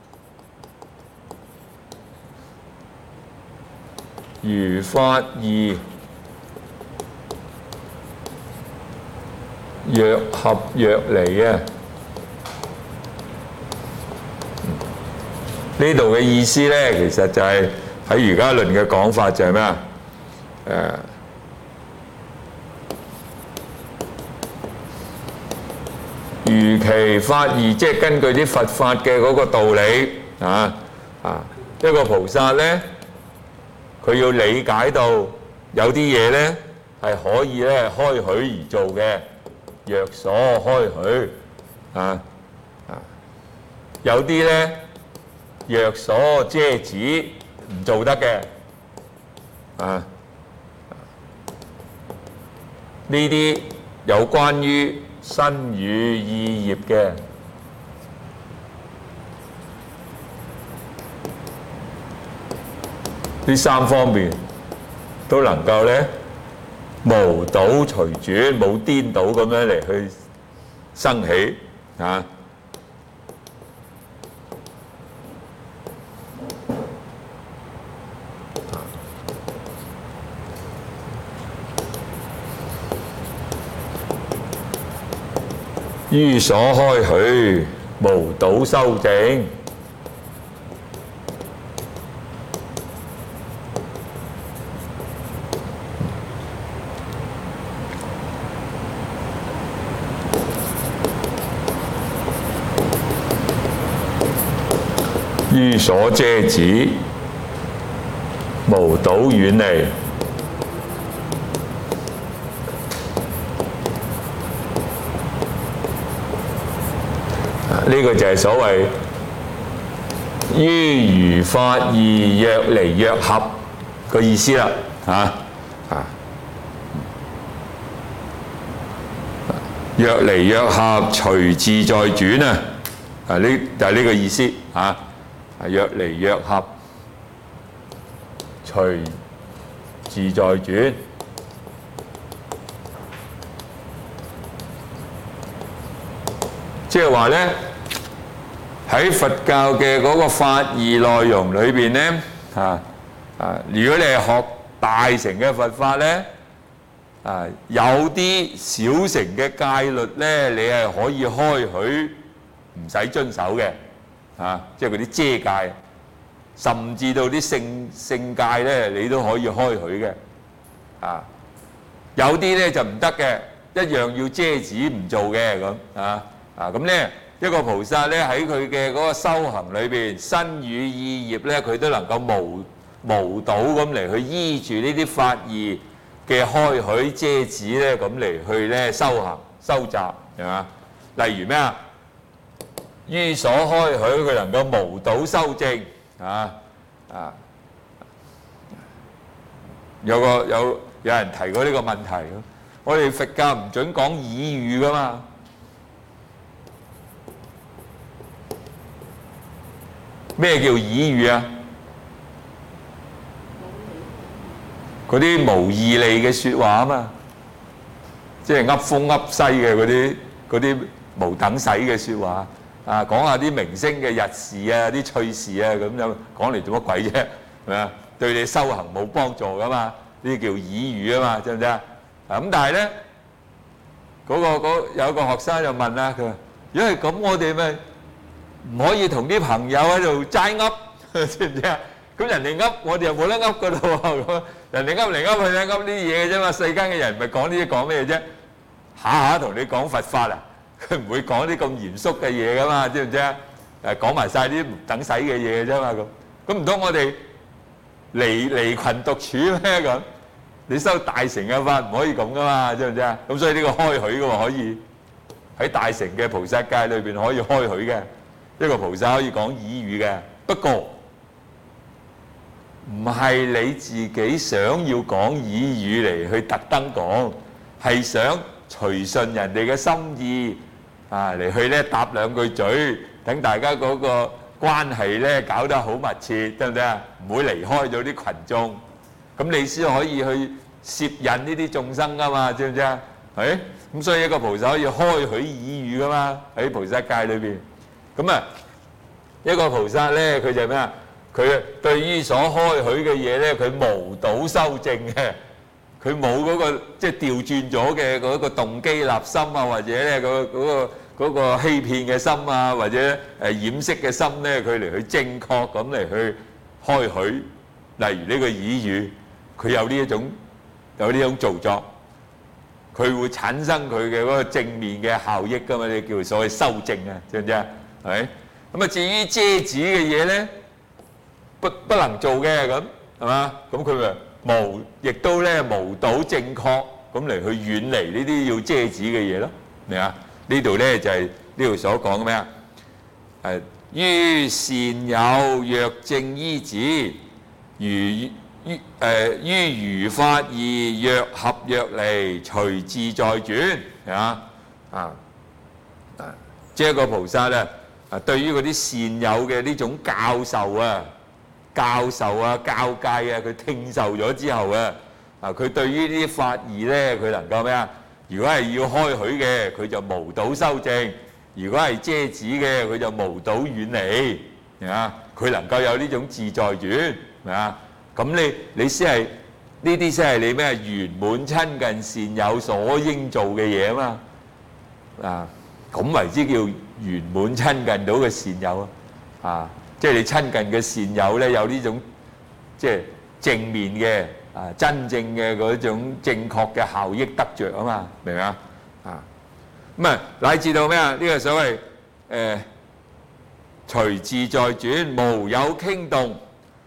如法義若合若離呢度嘅意思咧，其實就係喺儒家論嘅講法就係咩啊？如其法義，即係根據啲佛法嘅嗰個道理一個菩薩咧，佢要理解到有啲嘢咧係可以咧開許而做嘅，若所開許有啲咧若所遮止唔做得嘅呢啲有關於身語意業嘅呢三方面都能夠咧無倒隨轉，冇顛倒咁樣嚟去生起於所開許，無倒修正。於所遮止，無倒遠離。呢個就係所謂於如法義若離若合個意思啦若離若合，隨自在轉呢就係呢個意思若離若合，隨自在轉。即係話咧，喺佛教嘅嗰個法義內容裏邊咧，如果你係學大乘嘅佛法咧，有啲小乘嘅戒律咧，你係可以開許唔使遵守嘅，即係嗰啲遮戒，甚至到啲聖戒咧，你都可以開許嘅，有啲咧就唔得嘅，一樣要遮止唔做嘅咁咁咧，一個菩薩咧喺佢嘅嗰個修行裏邊，身語意業咧，佢都能夠無倒咁嚟去依住呢啲法義嘅開許遮止咧，咁嚟去咧修行修習係嘛？例如咩啊？於所開許，佢能夠無倒修正有人提過呢個問題，我哋佛教唔準講綺語噶嘛？咩叫綺語啊？嗰啲無義利嘅説話啊嘛， 即係噏風噏西嘅嗰啲無等使嘅説話啊，講下啲明星嘅日事啊、啲趣事啊咁樣講嚟做乜鬼啫？係咪啊？對你修行冇幫助噶嘛？呢啲叫耳語啊嘛，知唔知啊？咁但係咧，有個學生就問啦，佢話：如果係咁，我哋咪唔可以同啲朋友喺度齋噏，知唔知啊？咁人哋噏，我哋又冇得噏噶咯喎！人哋噏嚟噏去咧，噏呢啲嘢嘅啫嘛。世間嘅人唔係講呢啲講咩啫？下下同你講佛法啊！佢唔會講啲咁嚴肅嘅嘢噶嘛，知唔知啊？講埋曬啲唔等使嘅嘢嘅啫嘛咁唔通我哋離群獨處咩咁？你修大乘嘅法唔可以咁噶嘛，知唔知啊？咁所以呢個開許嘅喎，可以喺大乘嘅菩薩界裏邊可以開許嘅，一個菩薩可以講耳語嘅。不過唔係你自己想要講耳語嚟去特登講，係想隨順人哋嘅心意啊嚟去咧搭兩句嘴，等大家嗰個關係咧搞得好密切，得唔得啊？唔會離開咗啲群眾，咁你先可以去攝引呢啲眾生噶嘛，知唔知啊？係咁，所以一個菩薩可以開許耳語噶嘛，喺菩薩界裏邊。咁啊，一個菩薩咧，佢就咩啊？佢對於所開許嘅嘢咧，佢無倒修正嘅，佢冇嗰個即係調轉咗嘅嗰個動機立心啊，或者咧嗰個欺騙嘅心啊，或者掩飾嘅心咧，佢嚟去正確咁嚟去開許。例如呢個耳語，佢有呢種造作，佢會產生佢嘅嗰個正面嘅效益噶嘛，呢叫所謂修正啊，知唔知啊？係咪？咁啊，至於遮止嘅嘢咧，不能做嘅咁係嘛？咁佢咪亦都咧無倒正確咁嚟去遠離呢啲要遮止嘅嘢咯，明啊？呢度咧就係呢度所講嘅咩啊？於善友若正依止，於如法義若合若離，隨自在轉即係一個菩薩咧對於嗰啲善友嘅呢種教授啊、教戒啊，佢聽受咗之後佢對於呢啲法義咧，佢能夠咩啊？如果係要開許嘅，佢就無倒修正；如果係遮止嘅，佢就無倒遠離。佢能夠有呢種自在轉，咁你先係呢啲先係你咩圓滿親近善友所應做嘅嘢啊嘛。咁為之叫圓滿親近到嘅善友即係你親近嘅善友咧，有呢種即係正面嘅真正嘅嗰種正確嘅效益得着啊嘛，明唔明啊？咁啊乃至到咩啊？呢個所謂隨自在轉，無有傾動。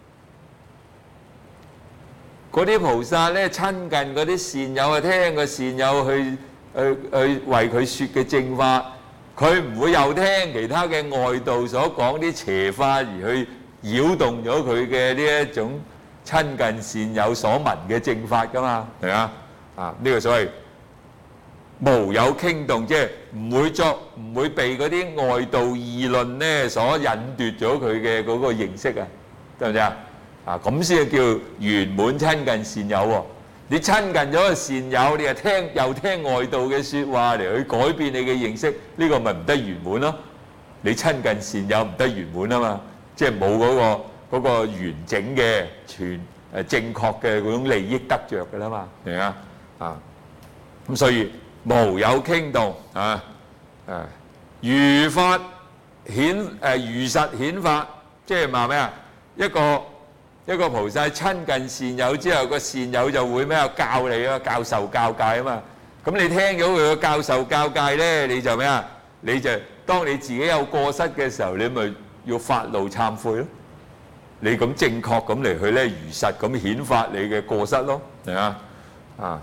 嗰啲菩薩咧親近嗰啲善友聽個善友去為佢説嘅正法，佢唔會又聽其他嘅外道所講啲邪法而去擾動咗佢嘅呢一種親近善友所聞嘅正法噶嘛，係啊？呢個所謂無有傾動，即係唔會被嗰啲外道議論咧所引奪咗佢嘅嗰個認識啊，得唔得啊？咁先叫圓滿親近善友喎。你親近咗個善友，你又聽外道嘅説話嚟去改變你嘅認識，呢個咪唔得圓滿咯？你親近善友唔得圓滿啊嘛，即係冇嗰個完整嘅正確嘅嗰種利益得着㗎啦嘛，明啊？咁所以無有傾動如法如實顯法，即係話咩啊？一個菩薩親近善友之後，個善友就會咩啊？教你啊，教授教戒啊嘛。咁你聽咗佢嘅教授教戒咧，你就咩啊？你就當你自己有過失嘅時候，你咪要發怒懺悔咯。你咁正確咁嚟去咧，如實咁顯發你嘅過失咯，係啊？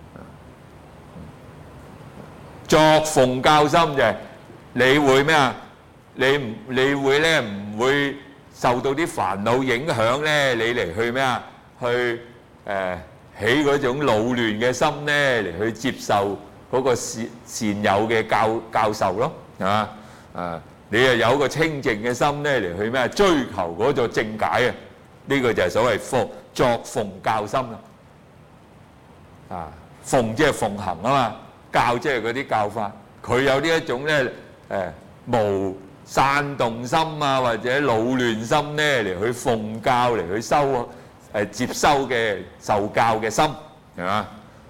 作奉教心就係你會咩啊？你會咧唔會受到啲煩惱影響咧？你嚟去咩啊？去起嗰種惱亂嘅心咧，嚟去接受嗰個善友嘅教授咯，係嘛？你又有個清淨嘅心咧，嚟去咩啊？追求嗰個正解啊！呢個就係所謂作奉教心啦。奉即係奉行啊嘛。 教，即係嗰啲教法，佢有呢一種咧無散動心啊，或者惱亂心咧嚟去奉教，嚟去接收嘅受教嘅心，係嘛？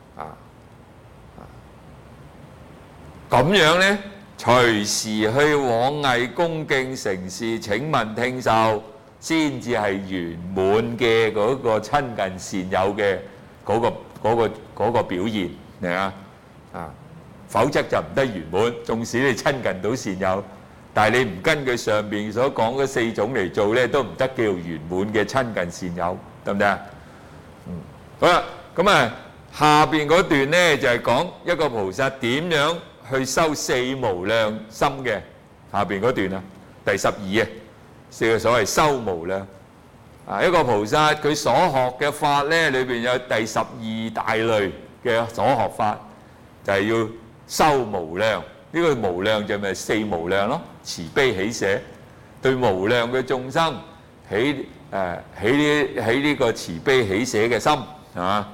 咁樣咧，隨時去往詣恭敬承事請問聽受，先至係圓滿嘅嗰個親近善友嘅嗰個表現，係嘛？否則就唔得圓滿。縱使你親近到善友，但係你唔根據上邊所講嗰4種嚟做咧，都唔得叫圓滿嘅親近善友，得唔得啊？好啦，咁下邊嗰段咧就係講一個菩薩點樣去修4無量心嘅。下邊嗰段啊，第12啊，呢個所謂修無量一個菩薩佢所學嘅法咧，裏邊有第12大類嘅所學法，就係要修無量。呢個無量就咪4無量咯，慈悲喜捨，對無量嘅眾生起呢個慈悲喜捨嘅心，係嘛？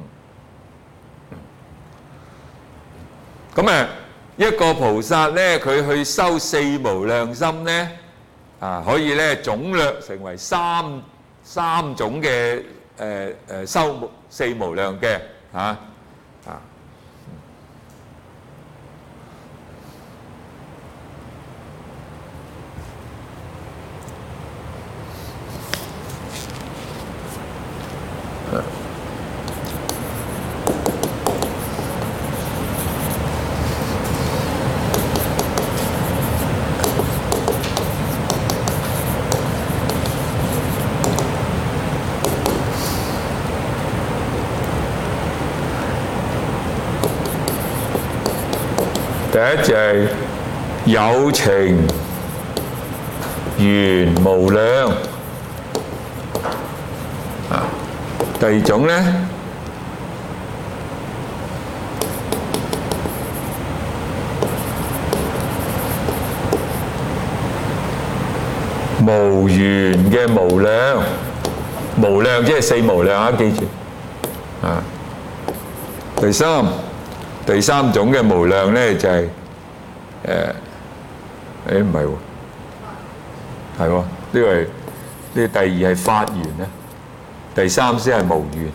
咁一個菩薩咧，佢去修4無量心咧，可以咧總略成為三種嘅修4無量嘅第一就係有情緣無量，第二種咧無緣嘅無量，無量即係4無量啊，記住第三種嘅無量咧就係唔係喎，係喎，呢個第2係法緣咧，第3先係無緣。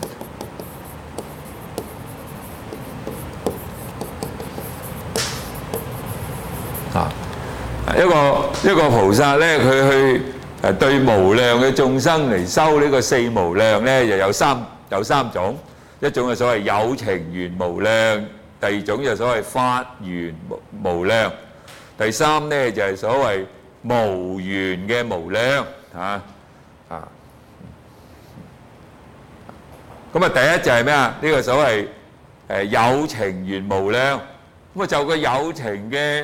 一個菩薩咧，佢去對無量嘅眾生嚟修呢個4無量咧，又有三種，一種係所謂有情緣無量。第二種就所謂法緣無量，第3咧就係所謂無緣嘅無量咁第一就係咩啊？呢個所謂有情緣無量，咁就個有情嘅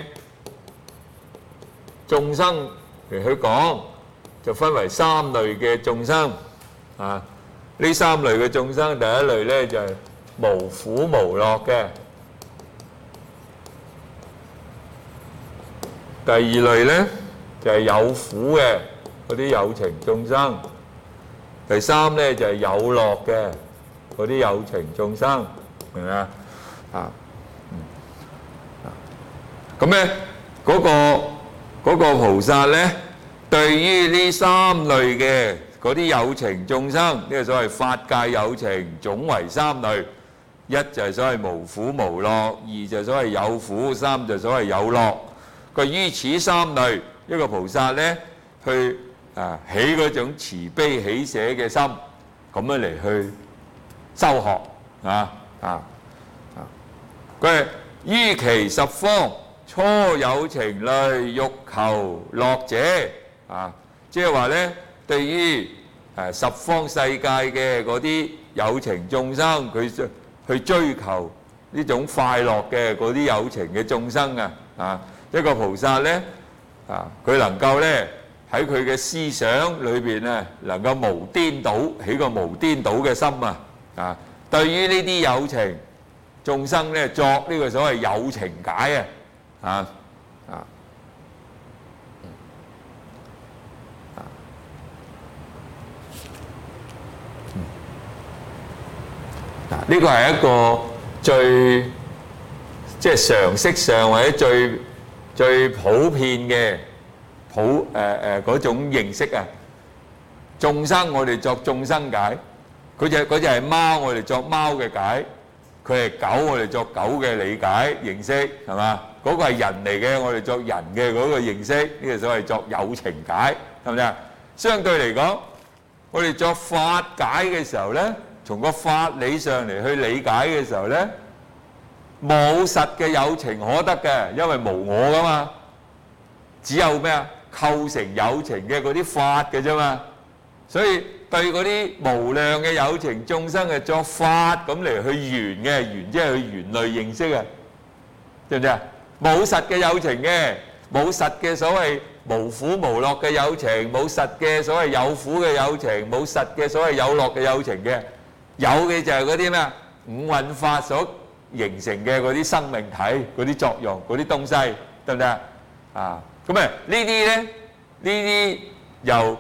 眾生嚟去講，就分為3類嘅眾生呢3類嘅眾生，第一類咧就係無苦無樂嘅。第二類咧就係有苦嘅嗰啲有情眾生，第3咧就係有樂嘅嗰啲有情眾生，明唔明啊？咁咧嗰個菩薩咧，對於呢3類嘅嗰啲有情眾生，呢個所謂法界有情，總為3類，一就係所謂無苦無樂，二就係所謂有苦，三就係所謂有樂。佢於此3類，一個菩薩咧，去起嗰種慈悲喜捨嘅心，咁樣嚟去修學佢係於其十方初有情類欲求樂者即係話咧，對於十方世界嘅嗰啲有情眾生，佢去追求呢種快樂嘅嗰啲有情嘅眾生一個菩薩咧，佢能夠咧喺佢嘅思想裏邊咧，能夠無顛倒，起個無顛倒嘅心對於呢啲有情眾生咧，作呢個所謂有情解呢個係一個即係常識上或者最普遍嘅嗰種認識啊。眾生我哋作眾生解，嗰隻係貓，我哋作貓嘅解；佢係狗，我哋作狗嘅理解認識，係嘛？嗰個係人嚟嘅，我哋作人嘅嗰個認識，呢個所謂作有情解，係咪啊？相對嚟講，我哋作法解嘅時候咧，從個法理上嚟去理解嘅時候咧，冇實嘅有情可得嘅，因為無我噶嘛，只有咩啊？構成有情嘅嗰啲法嘅啫嘛。所以對嗰啲無量嘅有情眾生嘅作法咁嚟去緣嘅，緣即係去緣類認識啊，知唔知啊？冇實嘅有情嘅，冇實嘅所謂無苦無樂嘅有情，冇實嘅所謂有苦嘅有情，冇實嘅所謂有樂嘅有情嘅，有嘅就係嗰啲咩啊？五蘊法所形成嘅嗰啲生命體、嗰啲作用、嗰啲東西，得唔得啊？啊，咁啊呢啲咧，呢啲由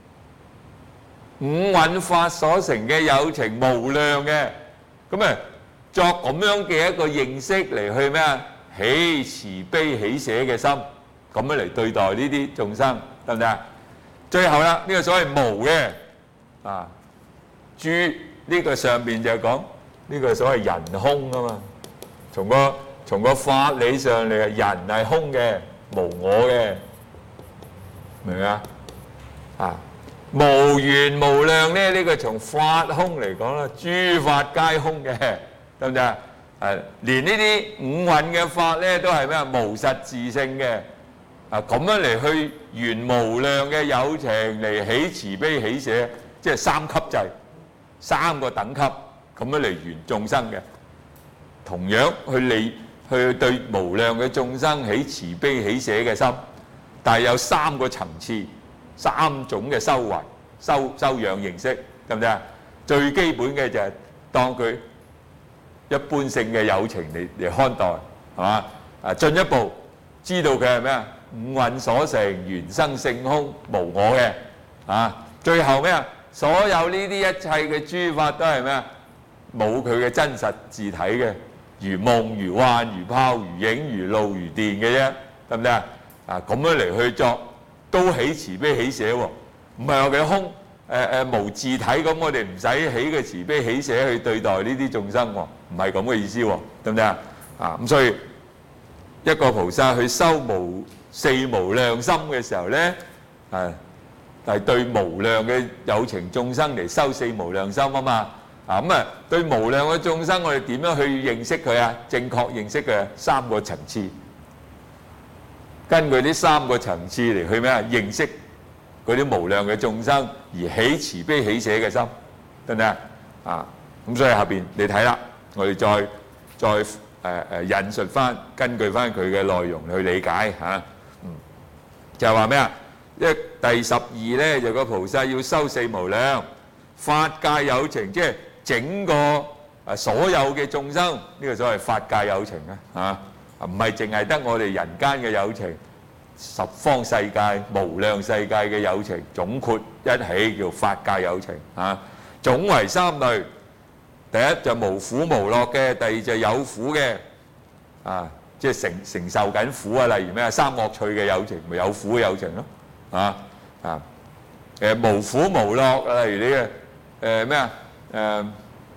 五蘊法所成嘅有情無量嘅，咁啊作咁樣嘅一個認識嚟去咩啊？起慈悲喜捨嘅心，咁樣嚟對待呢啲眾生，得唔得啊？最後啦，呢個所謂無嘅啊，諸呢個上邊就講呢個所謂人空啊嘛。從個法理上嚟，人係空嘅，無我嘅，明唔明啊？啊！無緣無量咧，呢個從法空嚟講啦，諸法皆空嘅，得唔得啊？連呢啲五蘊嘅法咧，都係咩啊？無實自性嘅，啊咁樣嚟去緣無量嘅有情嚟起慈悲喜捨，即係三級制，三個等級咁樣嚟緣眾生嘅，同樣去對無量嘅眾生起慈悲喜捨嘅心，但係有三個層次。三種嘅修為、修養認識，得唔得啊？最基本嘅就係當佢一般性嘅有情嚟看待，係嘛？啊，進一步知道佢係咩啊？五蘊所成，緣生性空，無我嘅，啊，最後咩啊？所有呢啲一切嘅諸法都係咩啊？冇佢嘅真實自體嘅，如夢如幻如泡如影如露如電嘅啫，得唔得啊？啊，咁樣嚟去作。都起慈悲喜捨喎，唔係話佢空無自體咁，我哋唔使起個慈悲喜捨去對待呢啲眾生喎，唔係咁嘅意思喎，得唔得啊？啊咁所以一個菩薩去修四無量心嘅時候咧，係對無量嘅有情眾生嚟修四無量心啊嘛，啊咁啊對無量嘅眾生，我哋點樣去認識佢啊？正確認識嘅三個層次。根據呢三個層次嚟去咩啊？認識嗰啲無量嘅眾生而起慈悲喜捨嘅心，得唔得啊？啊咁所以下邊你睇啦，我哋再引述翻，根據翻佢嘅內容去理解嚇。就係話咩啊？因為第12咧就個菩薩要修四無量法界有情，即係整個所有嘅眾生，呢個所謂法界有情啊嚇。唔係淨係得我哋人間嘅有情，十方世界無量世界嘅有情總括一起叫法界有情啊。總為三類，第一就無苦無樂嘅，第二就有苦嘅啊，即係承受緊苦啊。例如咩啊？三惡趣嘅有情咪有苦嘅有情咯無苦無樂，例如你嘅咩啊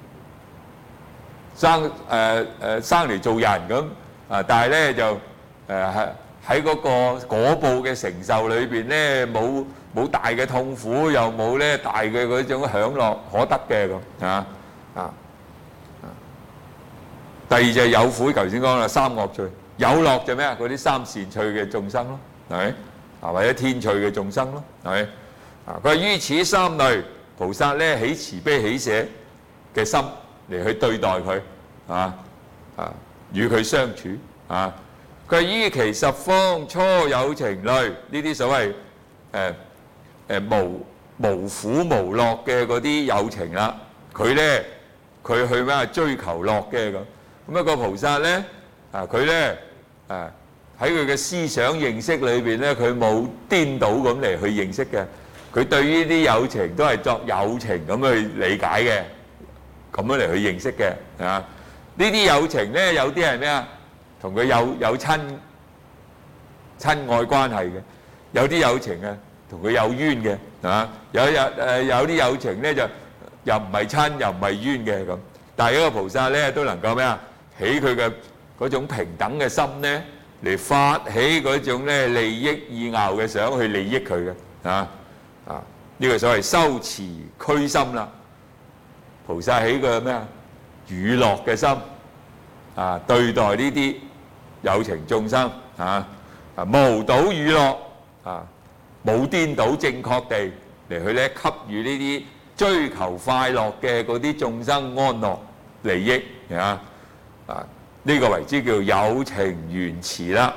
生嚟做人咁。但係咧就喺嗰個果報嘅承受裏邊咧，冇大嘅痛苦，又冇咧大嘅嗰種享樂可得嘅咁第二就係有苦，頭先講啦，三惡趣；有樂就咩啊？嗰啲三善趣嘅眾生咯，係咪？或者天趣嘅眾生咯，係咪？佢話於此三類，菩薩咧起慈悲喜捨嘅心嚟去對待佢與佢相處佢依其十方初有情類，呢啲所謂無苦無樂嘅嗰啲有情啦，佢去咩追求樂嘅咁一個菩薩咧佢咧喺佢嘅思想認識裏邊咧，佢冇顛倒咁嚟去認識嘅，佢對於啲有情都係作有情咁去理解嘅，咁樣嚟去認識嘅呢啲有情咧，有啲係咩啊？ 同佢有親愛關係嘅，有啲友情啊同佢有冤嘅，係嘛？有啲友情咧就又唔係親又唔係冤嘅咁，但係一個菩薩咧都能夠咩啊？起佢嘅嗰種平等嘅心咧，嚟發起嗰種咧利益意拗嘅想去利益佢嘅，啊呢個所謂修慈俱心啦。菩薩起個咩啊？娛樂嘅心啊，對待呢啲有情眾生無倒娛樂冇顛倒，正確地嚟去咧給予呢啲追求快樂嘅嗰啲眾生安樂利益呢個為之叫有情緣慈啦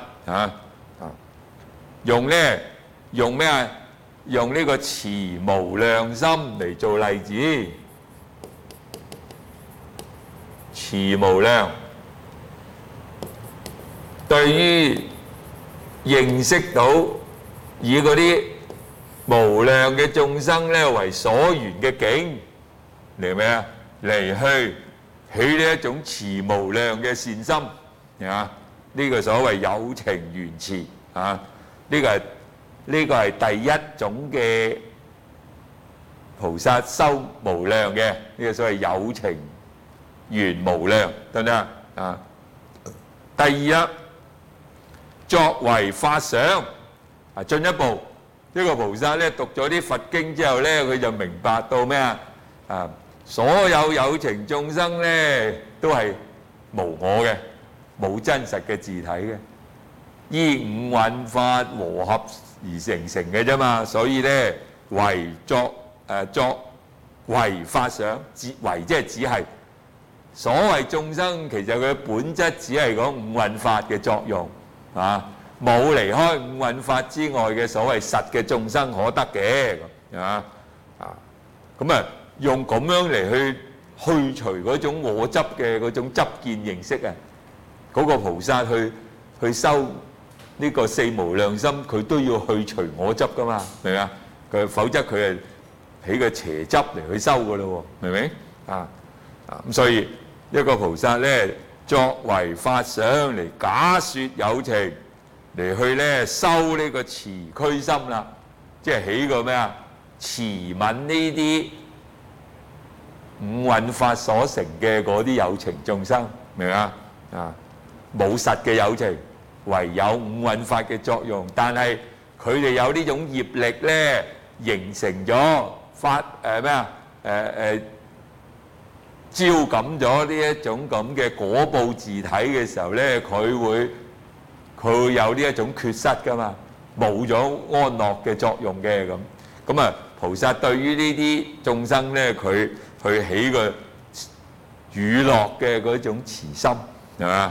用咩啊？用呢個慈無量心嚟做例子，慈無量對於認識到以嗰啲無量嘅眾生咧為所緣嘅境嚟咩啊？嚟去起呢一種慈無量嘅善心呢個所謂有情緣慈呢個係第一種嘅菩薩修無量嘅呢個所謂有情緣無量，得唔得啊？第二作為發想進一步呢個菩薩咧讀咗啲佛經之後咧，佢就明白到咩啊？所有有情眾生咧都係無我嘅，冇真實嘅自體嘅，依五蘊法和合而成嘅啫嘛，所以咧為作為發想，為即係只係所謂眾生，其實佢本質只係講五蘊法嘅作用冇離開五蘊法之外嘅所謂實嘅眾生可得嘅咁用咁樣嚟去除嗰種我執嘅嗰種執見認識嗰個菩薩去修呢個四無量心，佢都要去除我執噶嘛，明唔明啊？否則佢係起個邪執嚟去修噶咯喎，明唔明咁所以一個菩薩咧作為發想嚟假説有情嚟去咧修呢個慈俱心啦，即係起個咩啊？慈憫呢啲五蘊法所成嘅嗰啲有情眾生，明唔明冇實嘅有情，唯有五蘊法嘅作用，但係佢哋有呢種業力咧，形成咗招感咗呢一種咁嘅果報自體嘅時候咧，佢會有呢一種缺失噶嘛，冇咗安樂嘅作用嘅咁菩薩對於呢啲眾生咧，佢去起個娛樂嘅嗰種慈心係嘛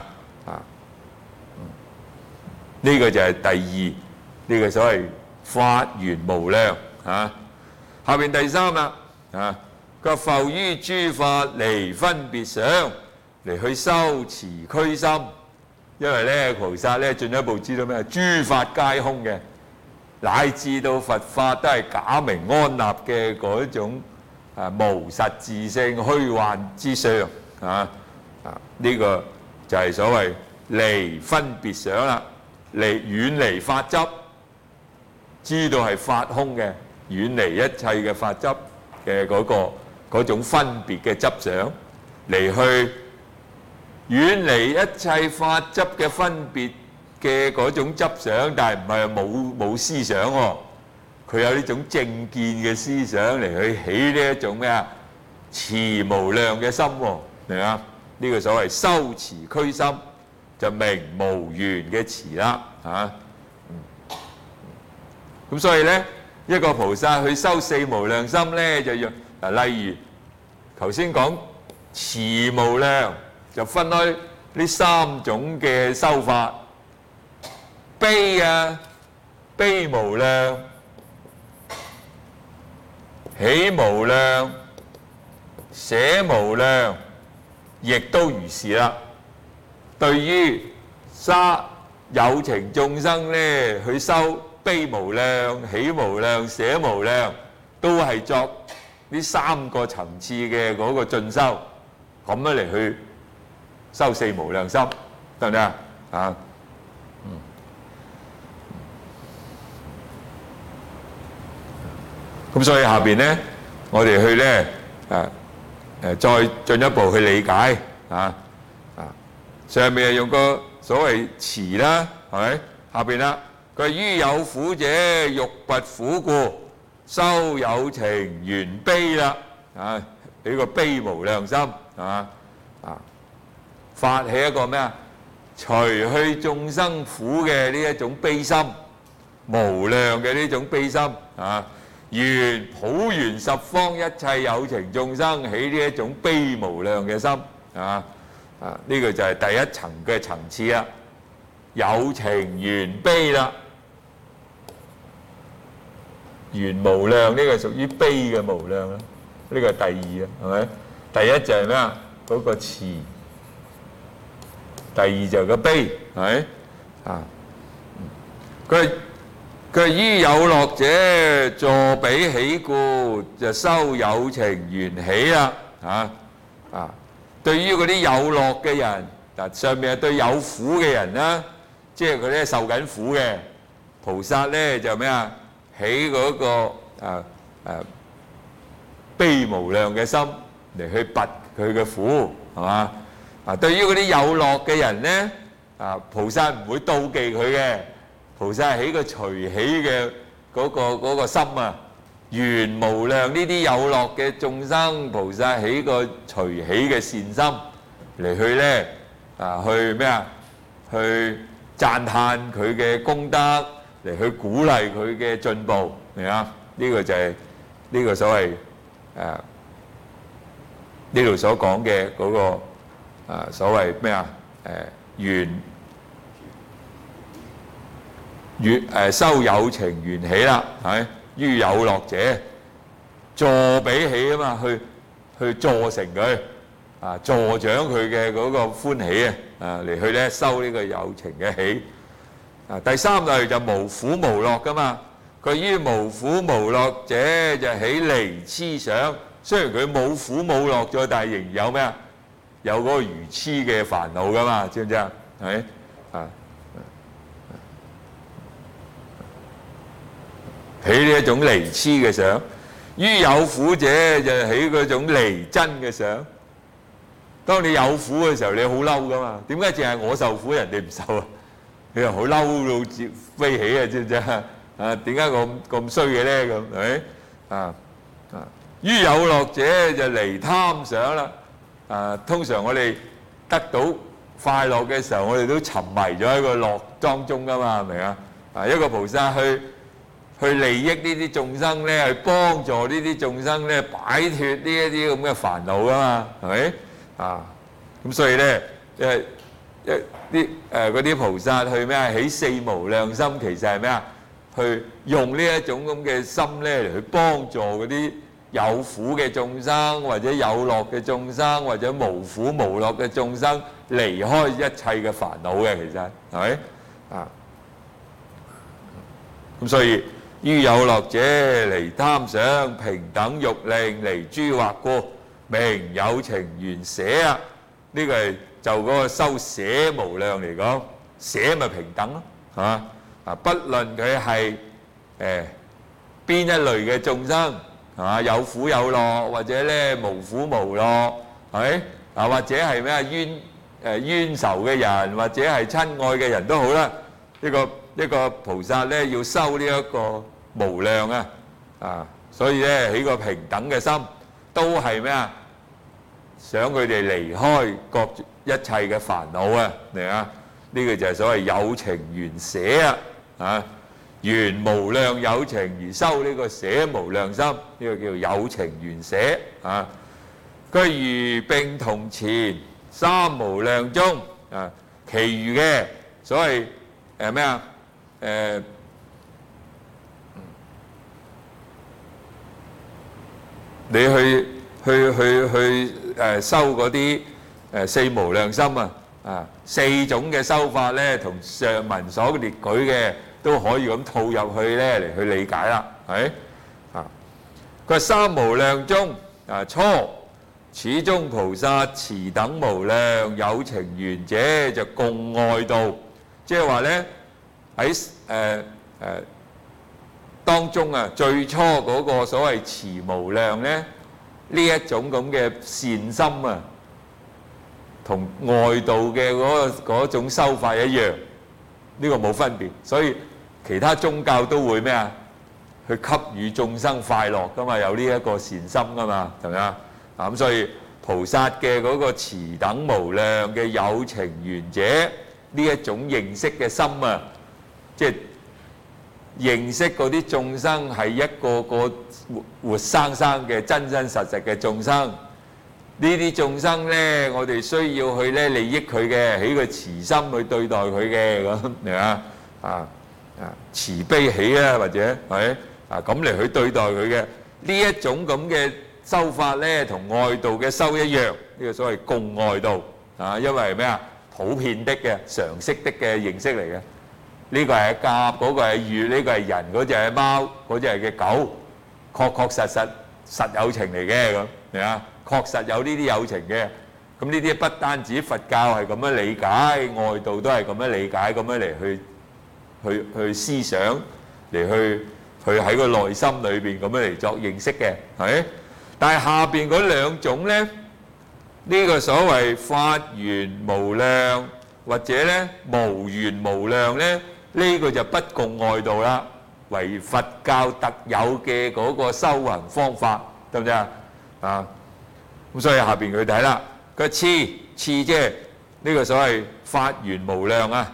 呢個就係第二呢個所謂法緣無量下邊第三啦佢復於諸法離分別想嚟去修慈俱心，因為咧菩薩咧進一步知道咩？諸法皆空嘅，乃至到佛法都係假名安立嘅嗰種無實自性虛幻之相呢個就係所謂離分別想啦，遠離法執，知道係法空嘅，遠離一切嘅法執嘅嗰種分別嘅執想，嚟去遠離一切法執嘅分別嘅嗰種執想，但係唔係冇思想喎，佢有呢種正見嘅思想嚟去起呢一種咩啊？慈無量嘅心喎，明啊？呢個所謂修慈俱心，就名無緣嘅慈啦咁所以咧，一個菩薩去修四無量心咧，就要例如頭先講慈無量，就分開呢三種嘅修法，悲悲無量，喜無量，捨無量，亦都如是啦。對於有情眾生咧，去修悲無量、喜無量、捨無量，都係作呢三個層次嘅嗰個進修，咁樣嚟去修四無量心，得唔得啊。咁所以下邊咧，我哋去咧再進一步去理解上面係用個所謂詞啦，係咪？下邊啦，佢於有苦者欲拔苦故，修有情緣悲啦，俾個悲無量心發起一個咩啊？除去眾生苦嘅呢一種悲心，無量嘅呢種悲心願普緣十方一切有情眾生起呢一種悲無量嘅心呢個就係第一層嘅層次啦，有情緣悲啦，緣無量呢個屬於悲嘅無量啦，呢個係第二係咪？第一就係咩啊？嗰個慈，第二就係個悲，係咪佢於有樂者助彼喜故，就修有情緣喜啦對於嗰啲有樂嘅人，上面係對有苦嘅人啦，即係佢咧受緊苦嘅菩薩咧就咩啊？起嗰個悲無量嘅心嚟去拔佢嘅苦，係嘛？對於嗰啲有樂嘅人咧菩薩唔會妒忌佢嘅。菩薩係起個隨喜嘅嗰個心緣無量呢啲有樂嘅眾生，菩薩起個隨喜嘅善心嚟去咧去咩啊？去讚歎佢嘅功德，嚟去鼓勵佢嘅進步，明啊？呢個就係呢個所謂呢度所講嘅嗰個所謂咩啊？修有情緣喜啦，係於有樂者助彼喜啊嘛，去助成佢助長佢嘅嗰個歡喜嚟去咧修呢個有情嘅喜第三類就無苦無樂噶嘛，佢於無苦無樂者就起離痴想，雖然佢冇苦冇樂咗，但係仍然有咩啊？有嗰個愚痴嘅煩惱噶嘛，知唔知啊？係咪起呢一種離痴嘅想，於有苦者就起嗰種離真嘅想。當你有苦嘅時候，你好嬲噶嘛？點解淨係我受苦，人哋唔受啊？你又好嬲到飛起啊！知唔知啊？點解咁衰嘅咧？咁係咪於有樂者就離貪想啦。通常我哋得到快樂嘅時候，我哋都沉迷咗喺個樂當中噶嘛，明啊？一個菩薩去利益呢啲眾生咧，去幫助呢啲眾生咧擺脫呢一啲咁嘅煩惱噶嘛，係咪？咁所以咧，嗰啲菩薩去咩啊？起四無量心，其實係咩啊？去用呢一種咁嘅心咧嚟去幫助嗰啲有苦嘅眾生，或者有樂嘅眾生，或者無苦無樂嘅眾生，離開一切嘅煩惱嘅，其實係咪？咁所以於有樂者離貪想，平等欲令，離諸惑故，名有情緣捨啊！呢個係就嗰個修捨無量嚟講，捨咪平等咯，係嘛？不論佢係邊一類嘅眾生，係嘛？有苦有樂，或者咧無苦無樂，係咪？或者係咩啊冤仇嘅人，或者係親愛嘅人都好啦。一個菩薩咧要修呢一個無量所以咧起個平等嘅心，都係咩啊？想佢哋離開各一切嘅煩惱明啊？呢個就係所謂有情緣捨緣無量有情而修呢個捨無量心，呢個叫有情緣捨佢餘並同前三無量中其餘嘅所謂咩啊？你去修嗰啲四無量心四種嘅修法咧，同上文所列舉嘅都可以咁套入去咧嚟去理解啦，係佢話三無量中初此中菩薩持等無量有情緣者就共愛道即係話咧喺當中啊，最初嗰個所謂慈無量咧，呢一種咁嘅善心啊，同外道嘅嗰種修法一樣，呢個冇分別。所以其他宗教都會咩啊？去給予眾生快樂噶嘛，有呢一個善心噶嘛，係咪啊？咁所以菩薩嘅嗰個慈等無量嘅有情緣者呢一種認識嘅心啊，即係認識嗰啲眾生係一個個活生生嘅真真實實嘅眾生。呢啲眾生咧，我哋需要去咧利益佢嘅，起個慈心去對待佢嘅咁，係嘛？慈悲喜啊，或者係咁嚟去對待佢嘅呢一種咁嘅修法咧，同外道嘅修一樣，呢個所謂共外道啊，因為咩啊？普遍的嘅常識的嘅認識嚟嘅。呢個係鴿，嗰個係魚，呢個係人，嗰隻係貓，嗰隻係嘅狗，確實有情嚟嘅咁，係嘛？確實有呢啲有情嘅。咁呢啲不單止佛教係咁樣理解，外道都係咁樣理解，咁樣嚟去思想，嚟去喺個內心裏邊咁樣嚟作認識嘅，係咪？但係下邊嗰兩種咧，呢個所謂法緣無量或者咧無緣無量咧，呢個就不共外道啦，為佛教特有嘅嗰個修行方法，得唔得啊？咁所以下邊佢睇啦，個次即係呢個所謂法緣無量啊，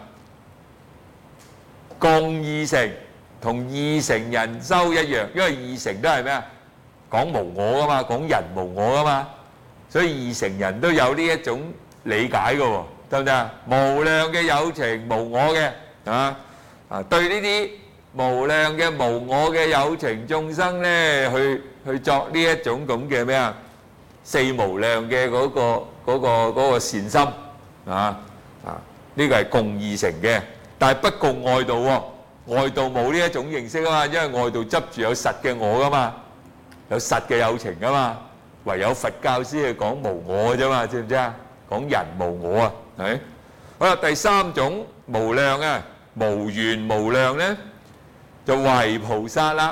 共二乘，同二乘人修一樣，因為二乘都係咩啊？講無我噶嘛，講人無我噶嘛，所以二乘人都有呢一種理解嘅喎，得唔得啊？無量嘅有情無我嘅對呢啲無量嘅無我嘅有情眾生咧，去作呢一種咁嘅咩啊？四無量嘅嗰個善心呢個係共二乘嘅，但係不共外道喎。外道冇呢一種認識啊嘛，因為外道執住有實嘅我噶嘛，有實嘅有情噶嘛，唯有佛教先係講無我啫嘛，知唔知啊？講人無我啊，係咪？好啦，第三種無量啊，無緣無量咧，就為菩薩啦，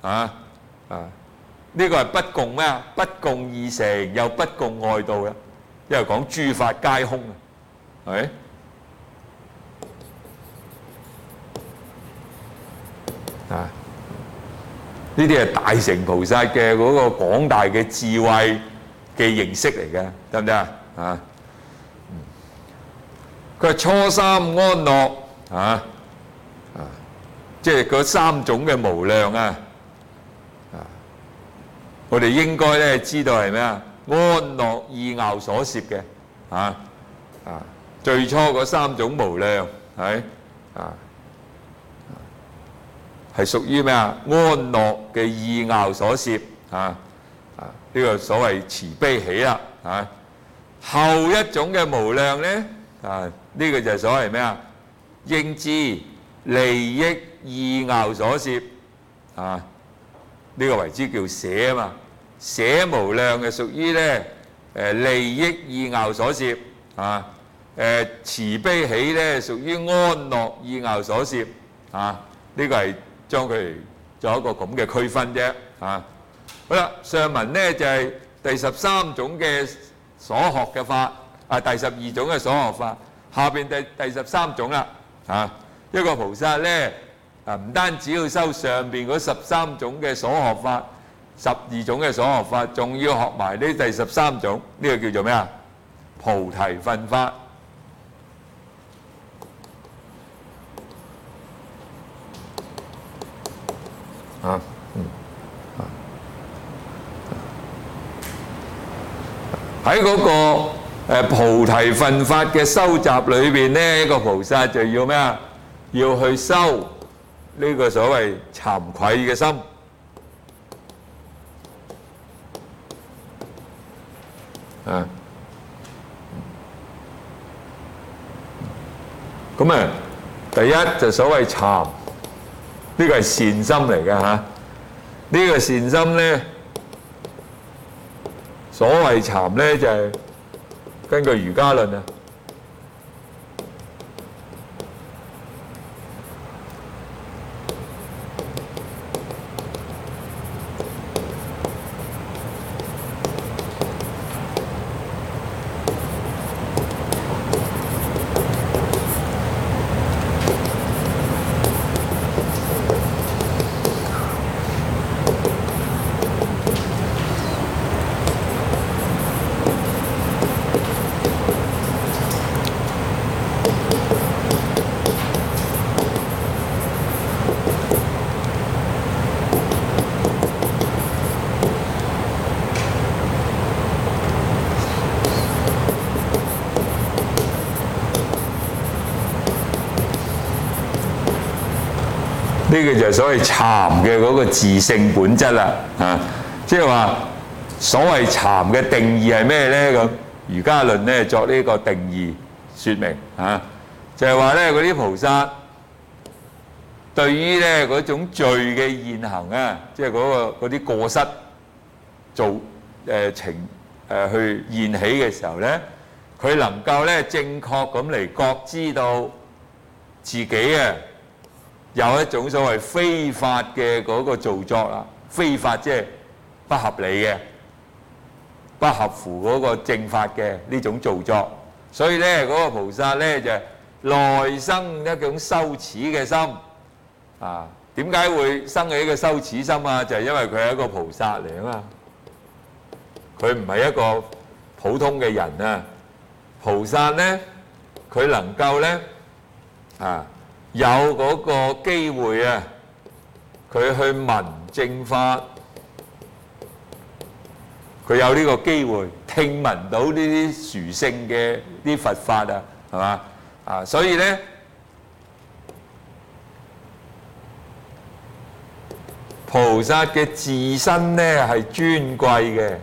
呢個係不共咩啊？不共二乘，又不共外道嘅，因為講諸法皆空啊，係咪？呢啲係大乘菩薩嘅嗰個廣大嘅智慧嘅認識嚟嘅，得唔得啊？佢話初三安樂即係嗰三種嘅無量啊！我哋應該咧知道係咩啊？安樂意樂所攝嘅最初嗰三種無量係屬於咩啊？安樂嘅意樂所攝呢個所謂慈悲喜啦後一種嘅無量咧呢個就係所謂咩啊？應知利益意樂所攝呢個為之叫捨啊嘛。捨無量嘅屬於咧利益意樂所攝慈悲喜咧屬於安樂意樂所攝呢個係將佢嚟做一個咁嘅區分啫好啦，上文咧就係第13種嘅所學嘅法第12種嘅所學法，下邊第13種啦一個菩薩咧唔單止要修上邊嗰13種嘅所學法，12種嘅所學法，仲要學埋呢第13種，呢個叫做咩啊？菩提分法喺嗰個菩提分法嘅修習裏邊咧，一個菩薩就要咩啊？要去修呢個所謂慚愧嘅心咁啊，第一就所謂慚，呢個係善心嚟嘅呢個善心咧，所謂慚咧就係根據瑜伽論個就係所謂慚嘅嗰個自性本質啦。即係話所謂慚嘅定義係咩咧？咁儒家論咧作呢個定義説明就係話咧嗰啲菩薩對於咧嗰種罪嘅現行即係嗰啲過失去現起嘅時候咧，佢能夠咧正確咁嚟覺知到自己有一種所謂非法嘅嗰個造作啦，非法即係不合理嘅、不合乎嗰個正法嘅呢種造作，所以咧嗰個菩薩咧就內生一種羞恥嘅心點解會生起個羞恥心啊？就係因為佢係一個菩薩嚟啊嘛，佢唔係一個普通嘅人菩薩咧，佢能夠咧有嗰個機會佢去聞正法，佢有呢個機會聽聞到呢啲殊勝嘅啲佛法係嘛所以咧菩薩嘅自身咧係尊貴嘅，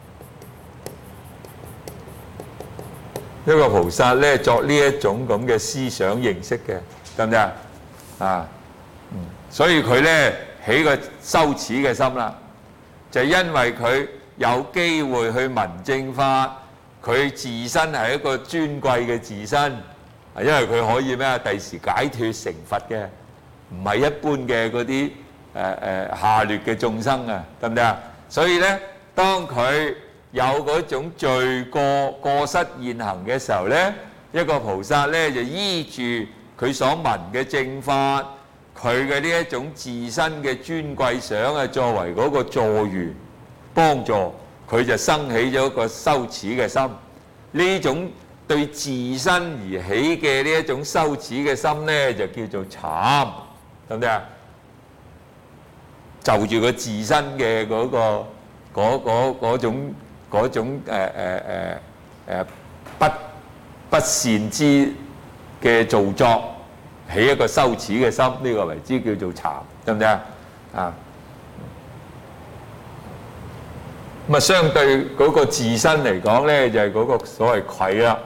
一個菩薩咧作呢一種咁嘅思想認識嘅，得唔得所以佢咧起個羞恥嘅心啦，就因為佢有機會去聞正法，佢自身係一個尊貴嘅自身，因為佢可以咩？第時解脫成佛嘅，唔係一般嘅嗰啲下劣嘅眾生得唔得所以咧，當佢有嗰種罪過失現行嘅時候咧，一個菩薩咧就依住佢所聞嘅正法，佢嘅呢一種自身嘅尊貴想作為嗰個助緣幫助，佢就生起咗一個羞恥嘅心。呢種對自身而起嘅呢一種羞恥嘅心咧，就叫做慚，得唔得就住佢自身嘅嗰種不善之嘅造作，起一個羞恥嘅心，呢個為之叫做慚，得唔得咁相對嗰個自身嚟講咧，就係嗰個所謂愧啦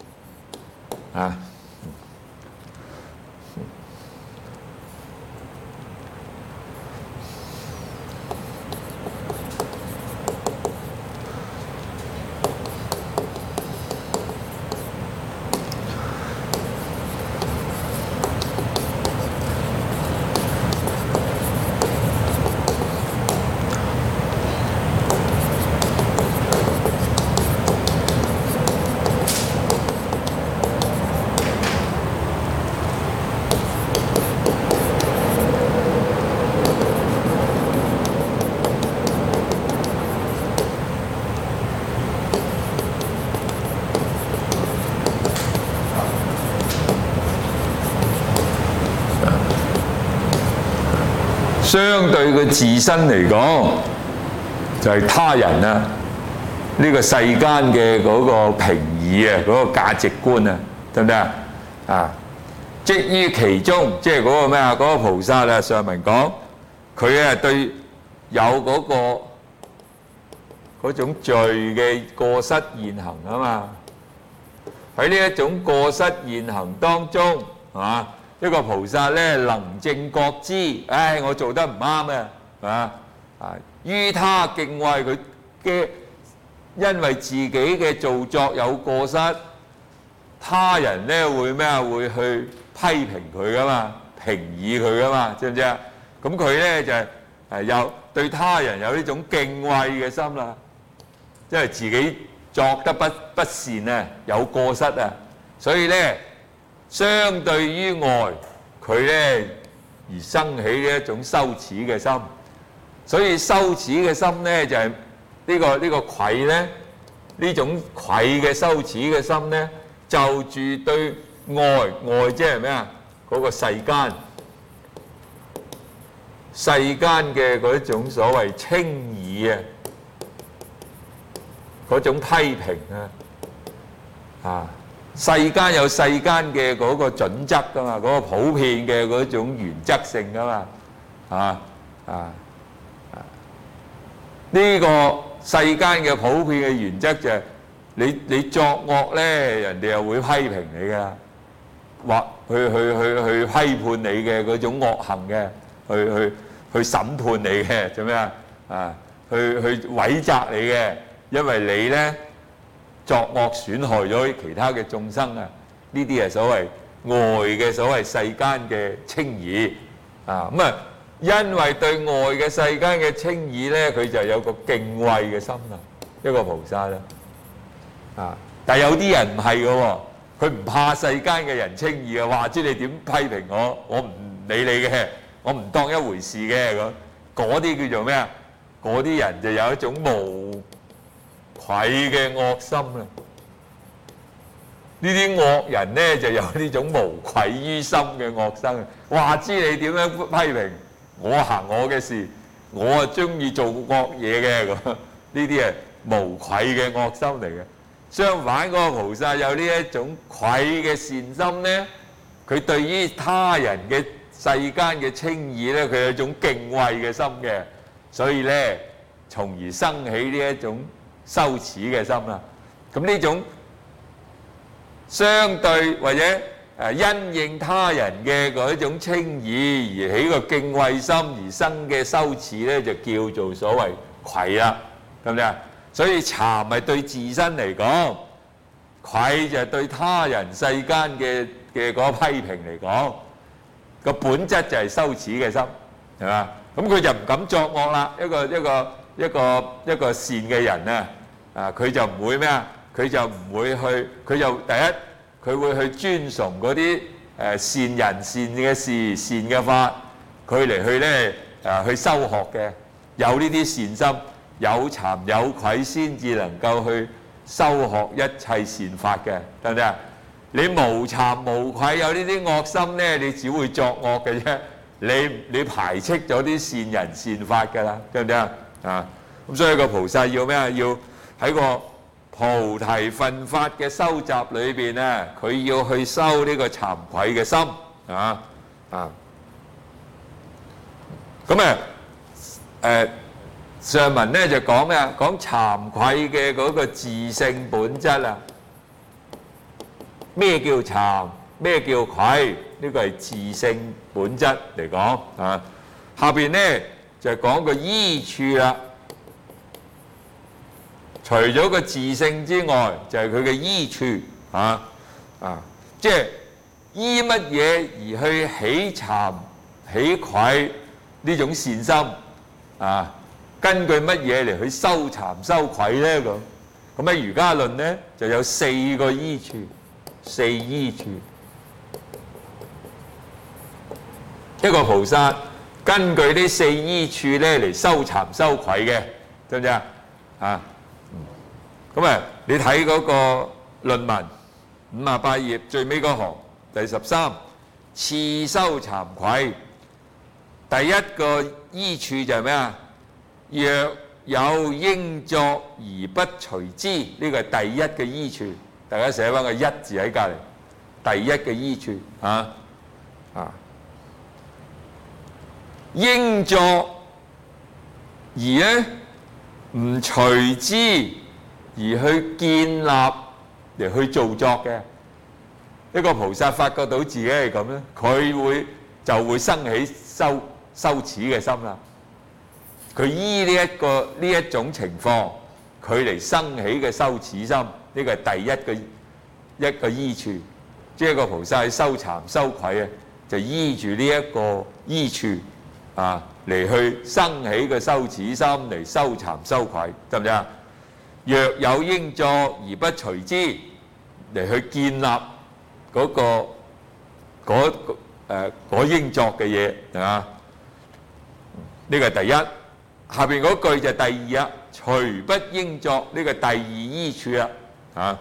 相對佢自身嚟講，就係他人呢個世間嘅嗰個評議嗰個價值觀得唔得即於其中，即係嗰個咩嗰個菩薩上文講，佢對有嗰種罪嘅過失現行嘛。喺呢一種過失現行當中，一個菩薩咧能正覺知，我做得唔啱於他敬畏佢嘅，因為自己嘅造作有過失，他人咧會會去批評佢噶嘛，評議佢噶嘛，知唔知咁佢咧就係有對他人有呢種敬畏嘅心啦，因為自己作得不善有過失所以咧相對於外，佢咧而生起呢一種羞恥嘅心，所以羞恥嘅心咧就係呢個愧咧，呢種愧嘅羞恥嘅心咧，就住對外即係咩嗰個世間嘅嗰種所謂稱議嗰種批評世間有世間嘅嗰個準則噶嘛，嗰個普遍嘅嗰種原則性噶嘛， 啊啊啊！呢個世間嘅普遍嘅原則就係你作惡咧，人哋又會批評你㗎，或去批判你嘅嗰種惡行嘅，去審判你嘅，做咩啊？啊，去毀責你嘅，因為你咧作惡損害咗其他嘅眾生啊！呢啲係所謂外嘅所謂世間嘅稱義啊，咁啊，因為對外嘅世間嘅稱義咧，佢就有個敬畏嘅心啦，一個菩薩啦啊！但係有啲人唔係嘅喎，佢唔怕世間嘅人稱義嘅，話知你點批評我，我唔理你嘅，我唔當一回事嘅咁，嗰啲叫做咩啊？嗰啲人就有一種無愧嘅惡心啦。呢啲惡人咧就有呢種無愧於心嘅惡心，話知你點樣批評我行我嘅事，我啊中意做惡嘢嘅咁，呢啲係無愧嘅惡心嚟嘅。相反，嗰個菩薩有呢一種愧嘅善心咧，佢對於他人嘅世間嘅稱義咧，佢有一種敬畏嘅心嘅，所以咧，從而生起呢一種羞恥嘅心啦。咁呢種相對或者因應他人嘅嗰種稱義而起個敬畏心而生嘅羞恥咧，就叫做所謂愧啦，咁樣。所以慚係對自身嚟講，愧就係對他人世間嘅嗰個批評嚟講，個本質就係羞恥嘅心，係嘛？咁佢就唔敢作惡啦。一個善嘅人啊，佢就唔會咩啊？佢就唔會去，佢就第一，佢會去尊崇嗰啲善人善嘅事、善嘅法，佢嚟去咧去修學嘅，有呢啲善心，有慚有愧先至能夠去修學一切善法嘅，得唔得啊？你無慚無愧有呢啲惡心咧，你只會作惡嘅啫。你排斥咗啲善人善法㗎啦，得唔得啊？啊，咁所以個菩薩要咩啊？要喺個菩提分法嘅修習裏邊咧，佢要去修呢個慚愧嘅心啊啊！咁上文咧就講咩啊？講慚愧嘅嗰個自性本質啊！咩叫慚？咩叫愧？呢個係自性本質嚟講啊。下邊咧就講個依處啦。除咗個自性之外，就係佢嘅依處即係依乜嘢而去起慚起愧呢種善心啊？根據乜嘢嚟去修慚修愧咧？咁喺瑜伽論咧就有四個依處，四依處。一個菩薩根據呢四依處咧嚟修慚修愧嘅，知唔知啊？咁你睇嗰個論文58頁最尾嗰行第13，次修慚愧，第一個依處就係咩啊？若有應作而不隨之，呢個係第一嘅依處。大家寫翻個一字喺隔離，第一嘅依處應作而咧唔隨之而去建立嚟去造作嘅一個菩薩，發覺到自己係咁咧，佢就會生起羞恥嘅心啦。佢依呢一種情況，佢嚟生起嘅羞恥心，呢個係第一個依處，即係個菩薩喺修慚修愧就依住呢一個依處嚟去生起個羞恥心嚟修慚修愧，得唔得啊？若有應作而不隨之，嚟去建立嗰應作嘅嘢呢個係第一。下邊嗰句就係第二除不應作，呢個第二依處而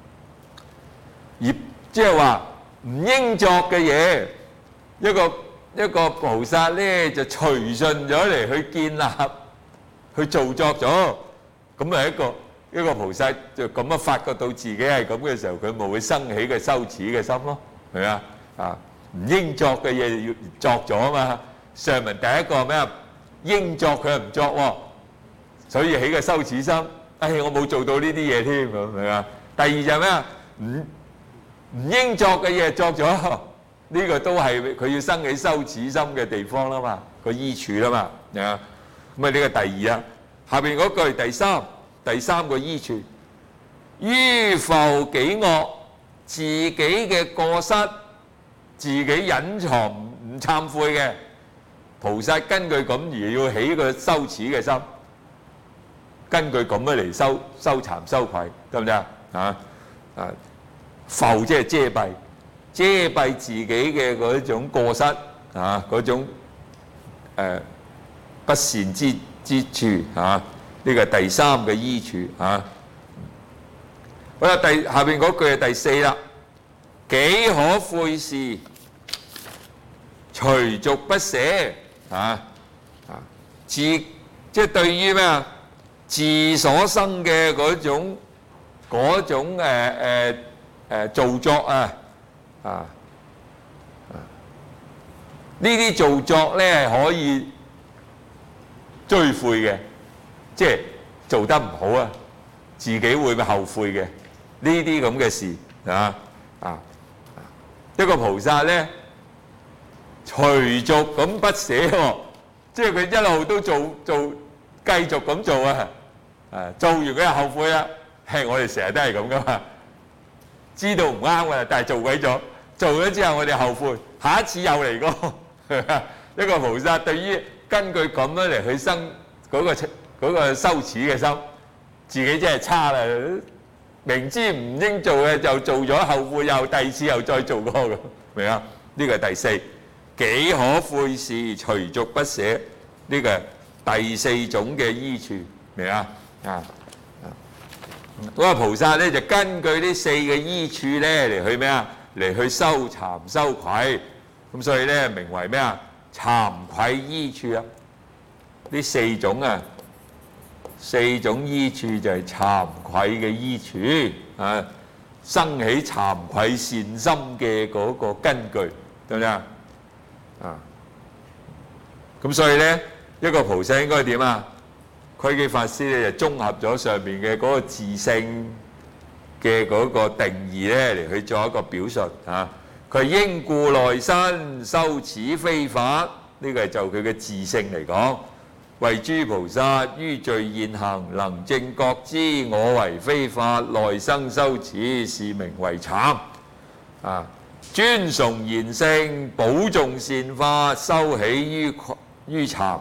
即係話唔應作嘅嘢，一個菩薩咧就隨順咗嚟去建立、去造作咗，咁係一個菩薩就咁樣發覺到自己係咁嘅時候，佢咪會生起嘅羞恥嘅心咯，係咪啊？唔應作嘅嘢要作咗啊嘛， 上文第一個咩啊？應作佢又唔作喎，所以起個羞恥心。我冇做到呢啲嘢添，明唔明啊？第二就係咩啊？唔應作嘅嘢作咗，呢個都係佢要生起羞恥心嘅地方啦嘛，個依處啦嘛，啊咁啊呢個第二啊。下邊嗰句第三個依處，於復己惡，自己嘅過失自己隱藏唔懺悔嘅，菩薩根據咁而要起個羞恥嘅心，根據咁樣嚟羞慚羞愧，得唔得啊？復即係遮蔽自己嘅嗰種過失啊，嗰種不善之處啊，呢個第三個依處啊。好啦，下邊嗰句係第四啦，己可悔事，隨俗不捨即係對於咩啊？自所生嘅嗰種造作呢啲造作咧係可以追悔嘅，即係做得唔好啊，自己會後悔嘅呢啲咁嘅事一個菩薩咧隨俗咁不捨喎，即係佢一路都做繼續咁做啊！做完佢又後悔啦。我哋成日都係咁噶嘛，知道唔啱噶啦，但係做鬼咗，做咗之後我哋後悔，下一次又嚟過。一個菩薩對於根據咁樣嚟去生嗰個羞恥嘅心，自己真係差啦。明知唔應做嘅就做咗，後悔又第二次又再做過嘅，明啊？呢個係第四，己可悔事，隨俗不捨，呢個係第四種嘅依處，明啊？嗰個菩薩咧就根據呢四個依處咧嚟去咩啊？嚟去羞慚羞愧，咁所以咧名為咩啊？慚愧依處啊！呢四種依處就係慚愧嘅依處啊，生起慚愧善心嘅嗰個根據，得唔得啊？咁所以咧一個菩薩應該點啊？窺基法師咧就綜合咗上面嘅嗰個自性嘅嗰個定義咧嚟去做一個表述啊。佢應故內身，羞恥非法，呢個係就佢嘅自性嚟講。為諸菩薩於罪現行，能正覺知我為非法，內生羞恥，是名為慚。尊崇賢聖，保重善法，修起於慚。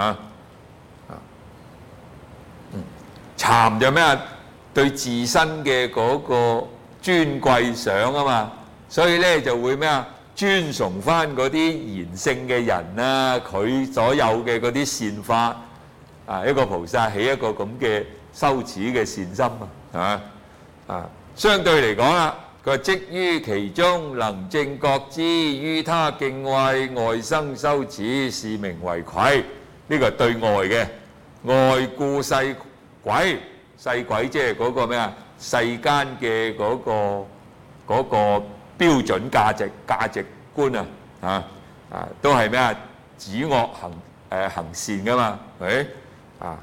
慚就咩啊？對自身嘅嗰個尊貴想啊嘛，所以咧就會咩啊？尊崇翻嗰啲賢聖嘅人啊，佢所有嘅嗰啲善法一個菩薩起一個咁嘅羞恥嘅善心相對嚟講啦，佢話即於其中能正覺知，於他敬畏，外生羞恥，是名為愧。呢個係對外嘅，外故世鬼，世鬼即係嗰個咩啊？世間嘅嗰個標準價值觀都係咩啊？止惡行善噶嘛，係咪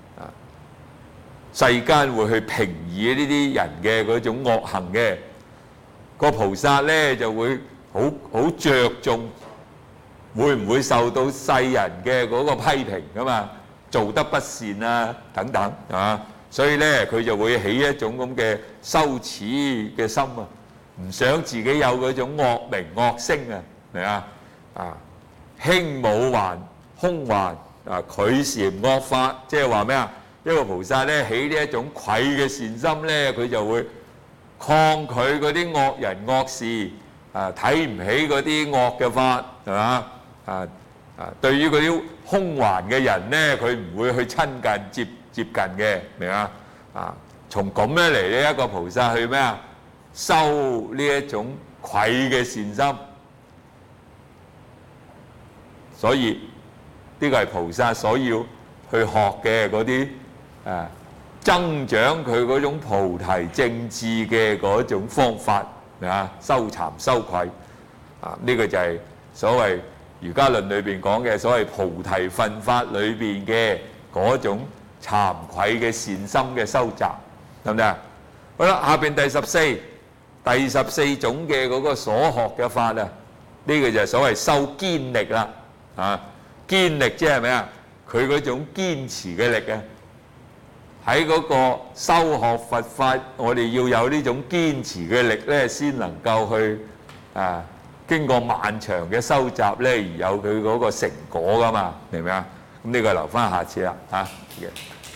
世間會去評議呢啲人嘅嗰種惡行嘅，個菩薩咧就會好着重會唔會受到世人嘅嗰個批評噶嘛？做得不善啊等等所以咧佢就會起一種咁嘅羞恥嘅心唔想自己有嗰種惡名惡聲明啊？輕侮患空患拒禪惡法，即係話咩啊？一個菩薩咧起呢一種愧嘅善心咧，佢就會抗拒嗰啲惡人惡事睇唔起嗰啲惡嘅法，係嘛？對於嗰啲空患嘅人咧，佢唔會去親近接近嘅，明啊？從咁樣嚟呢一個菩薩去咩啊？修呢一種愧嘅善心，所以呢個係菩薩所要去學嘅嗰啲增長佢嗰種菩提正智嘅嗰種方法羞慚羞愧呢個就係所謂儒家論裏邊講嘅所謂菩提分法裏邊嘅嗰種慚愧嘅善心嘅收集，得唔得啊？好啦，下邊第十四種嘅嗰個所學嘅法啊，呢個就係所謂修堅力啦。啊，堅力即係咩啊？佢嗰種堅持嘅力啊！喺嗰個修學佛法，我哋要有呢種堅持嘅力咧，先能夠去經過漫長嘅修習咧，而有佢嗰個成果噶嘛，明唔明啊？咁呢個留翻下次啦，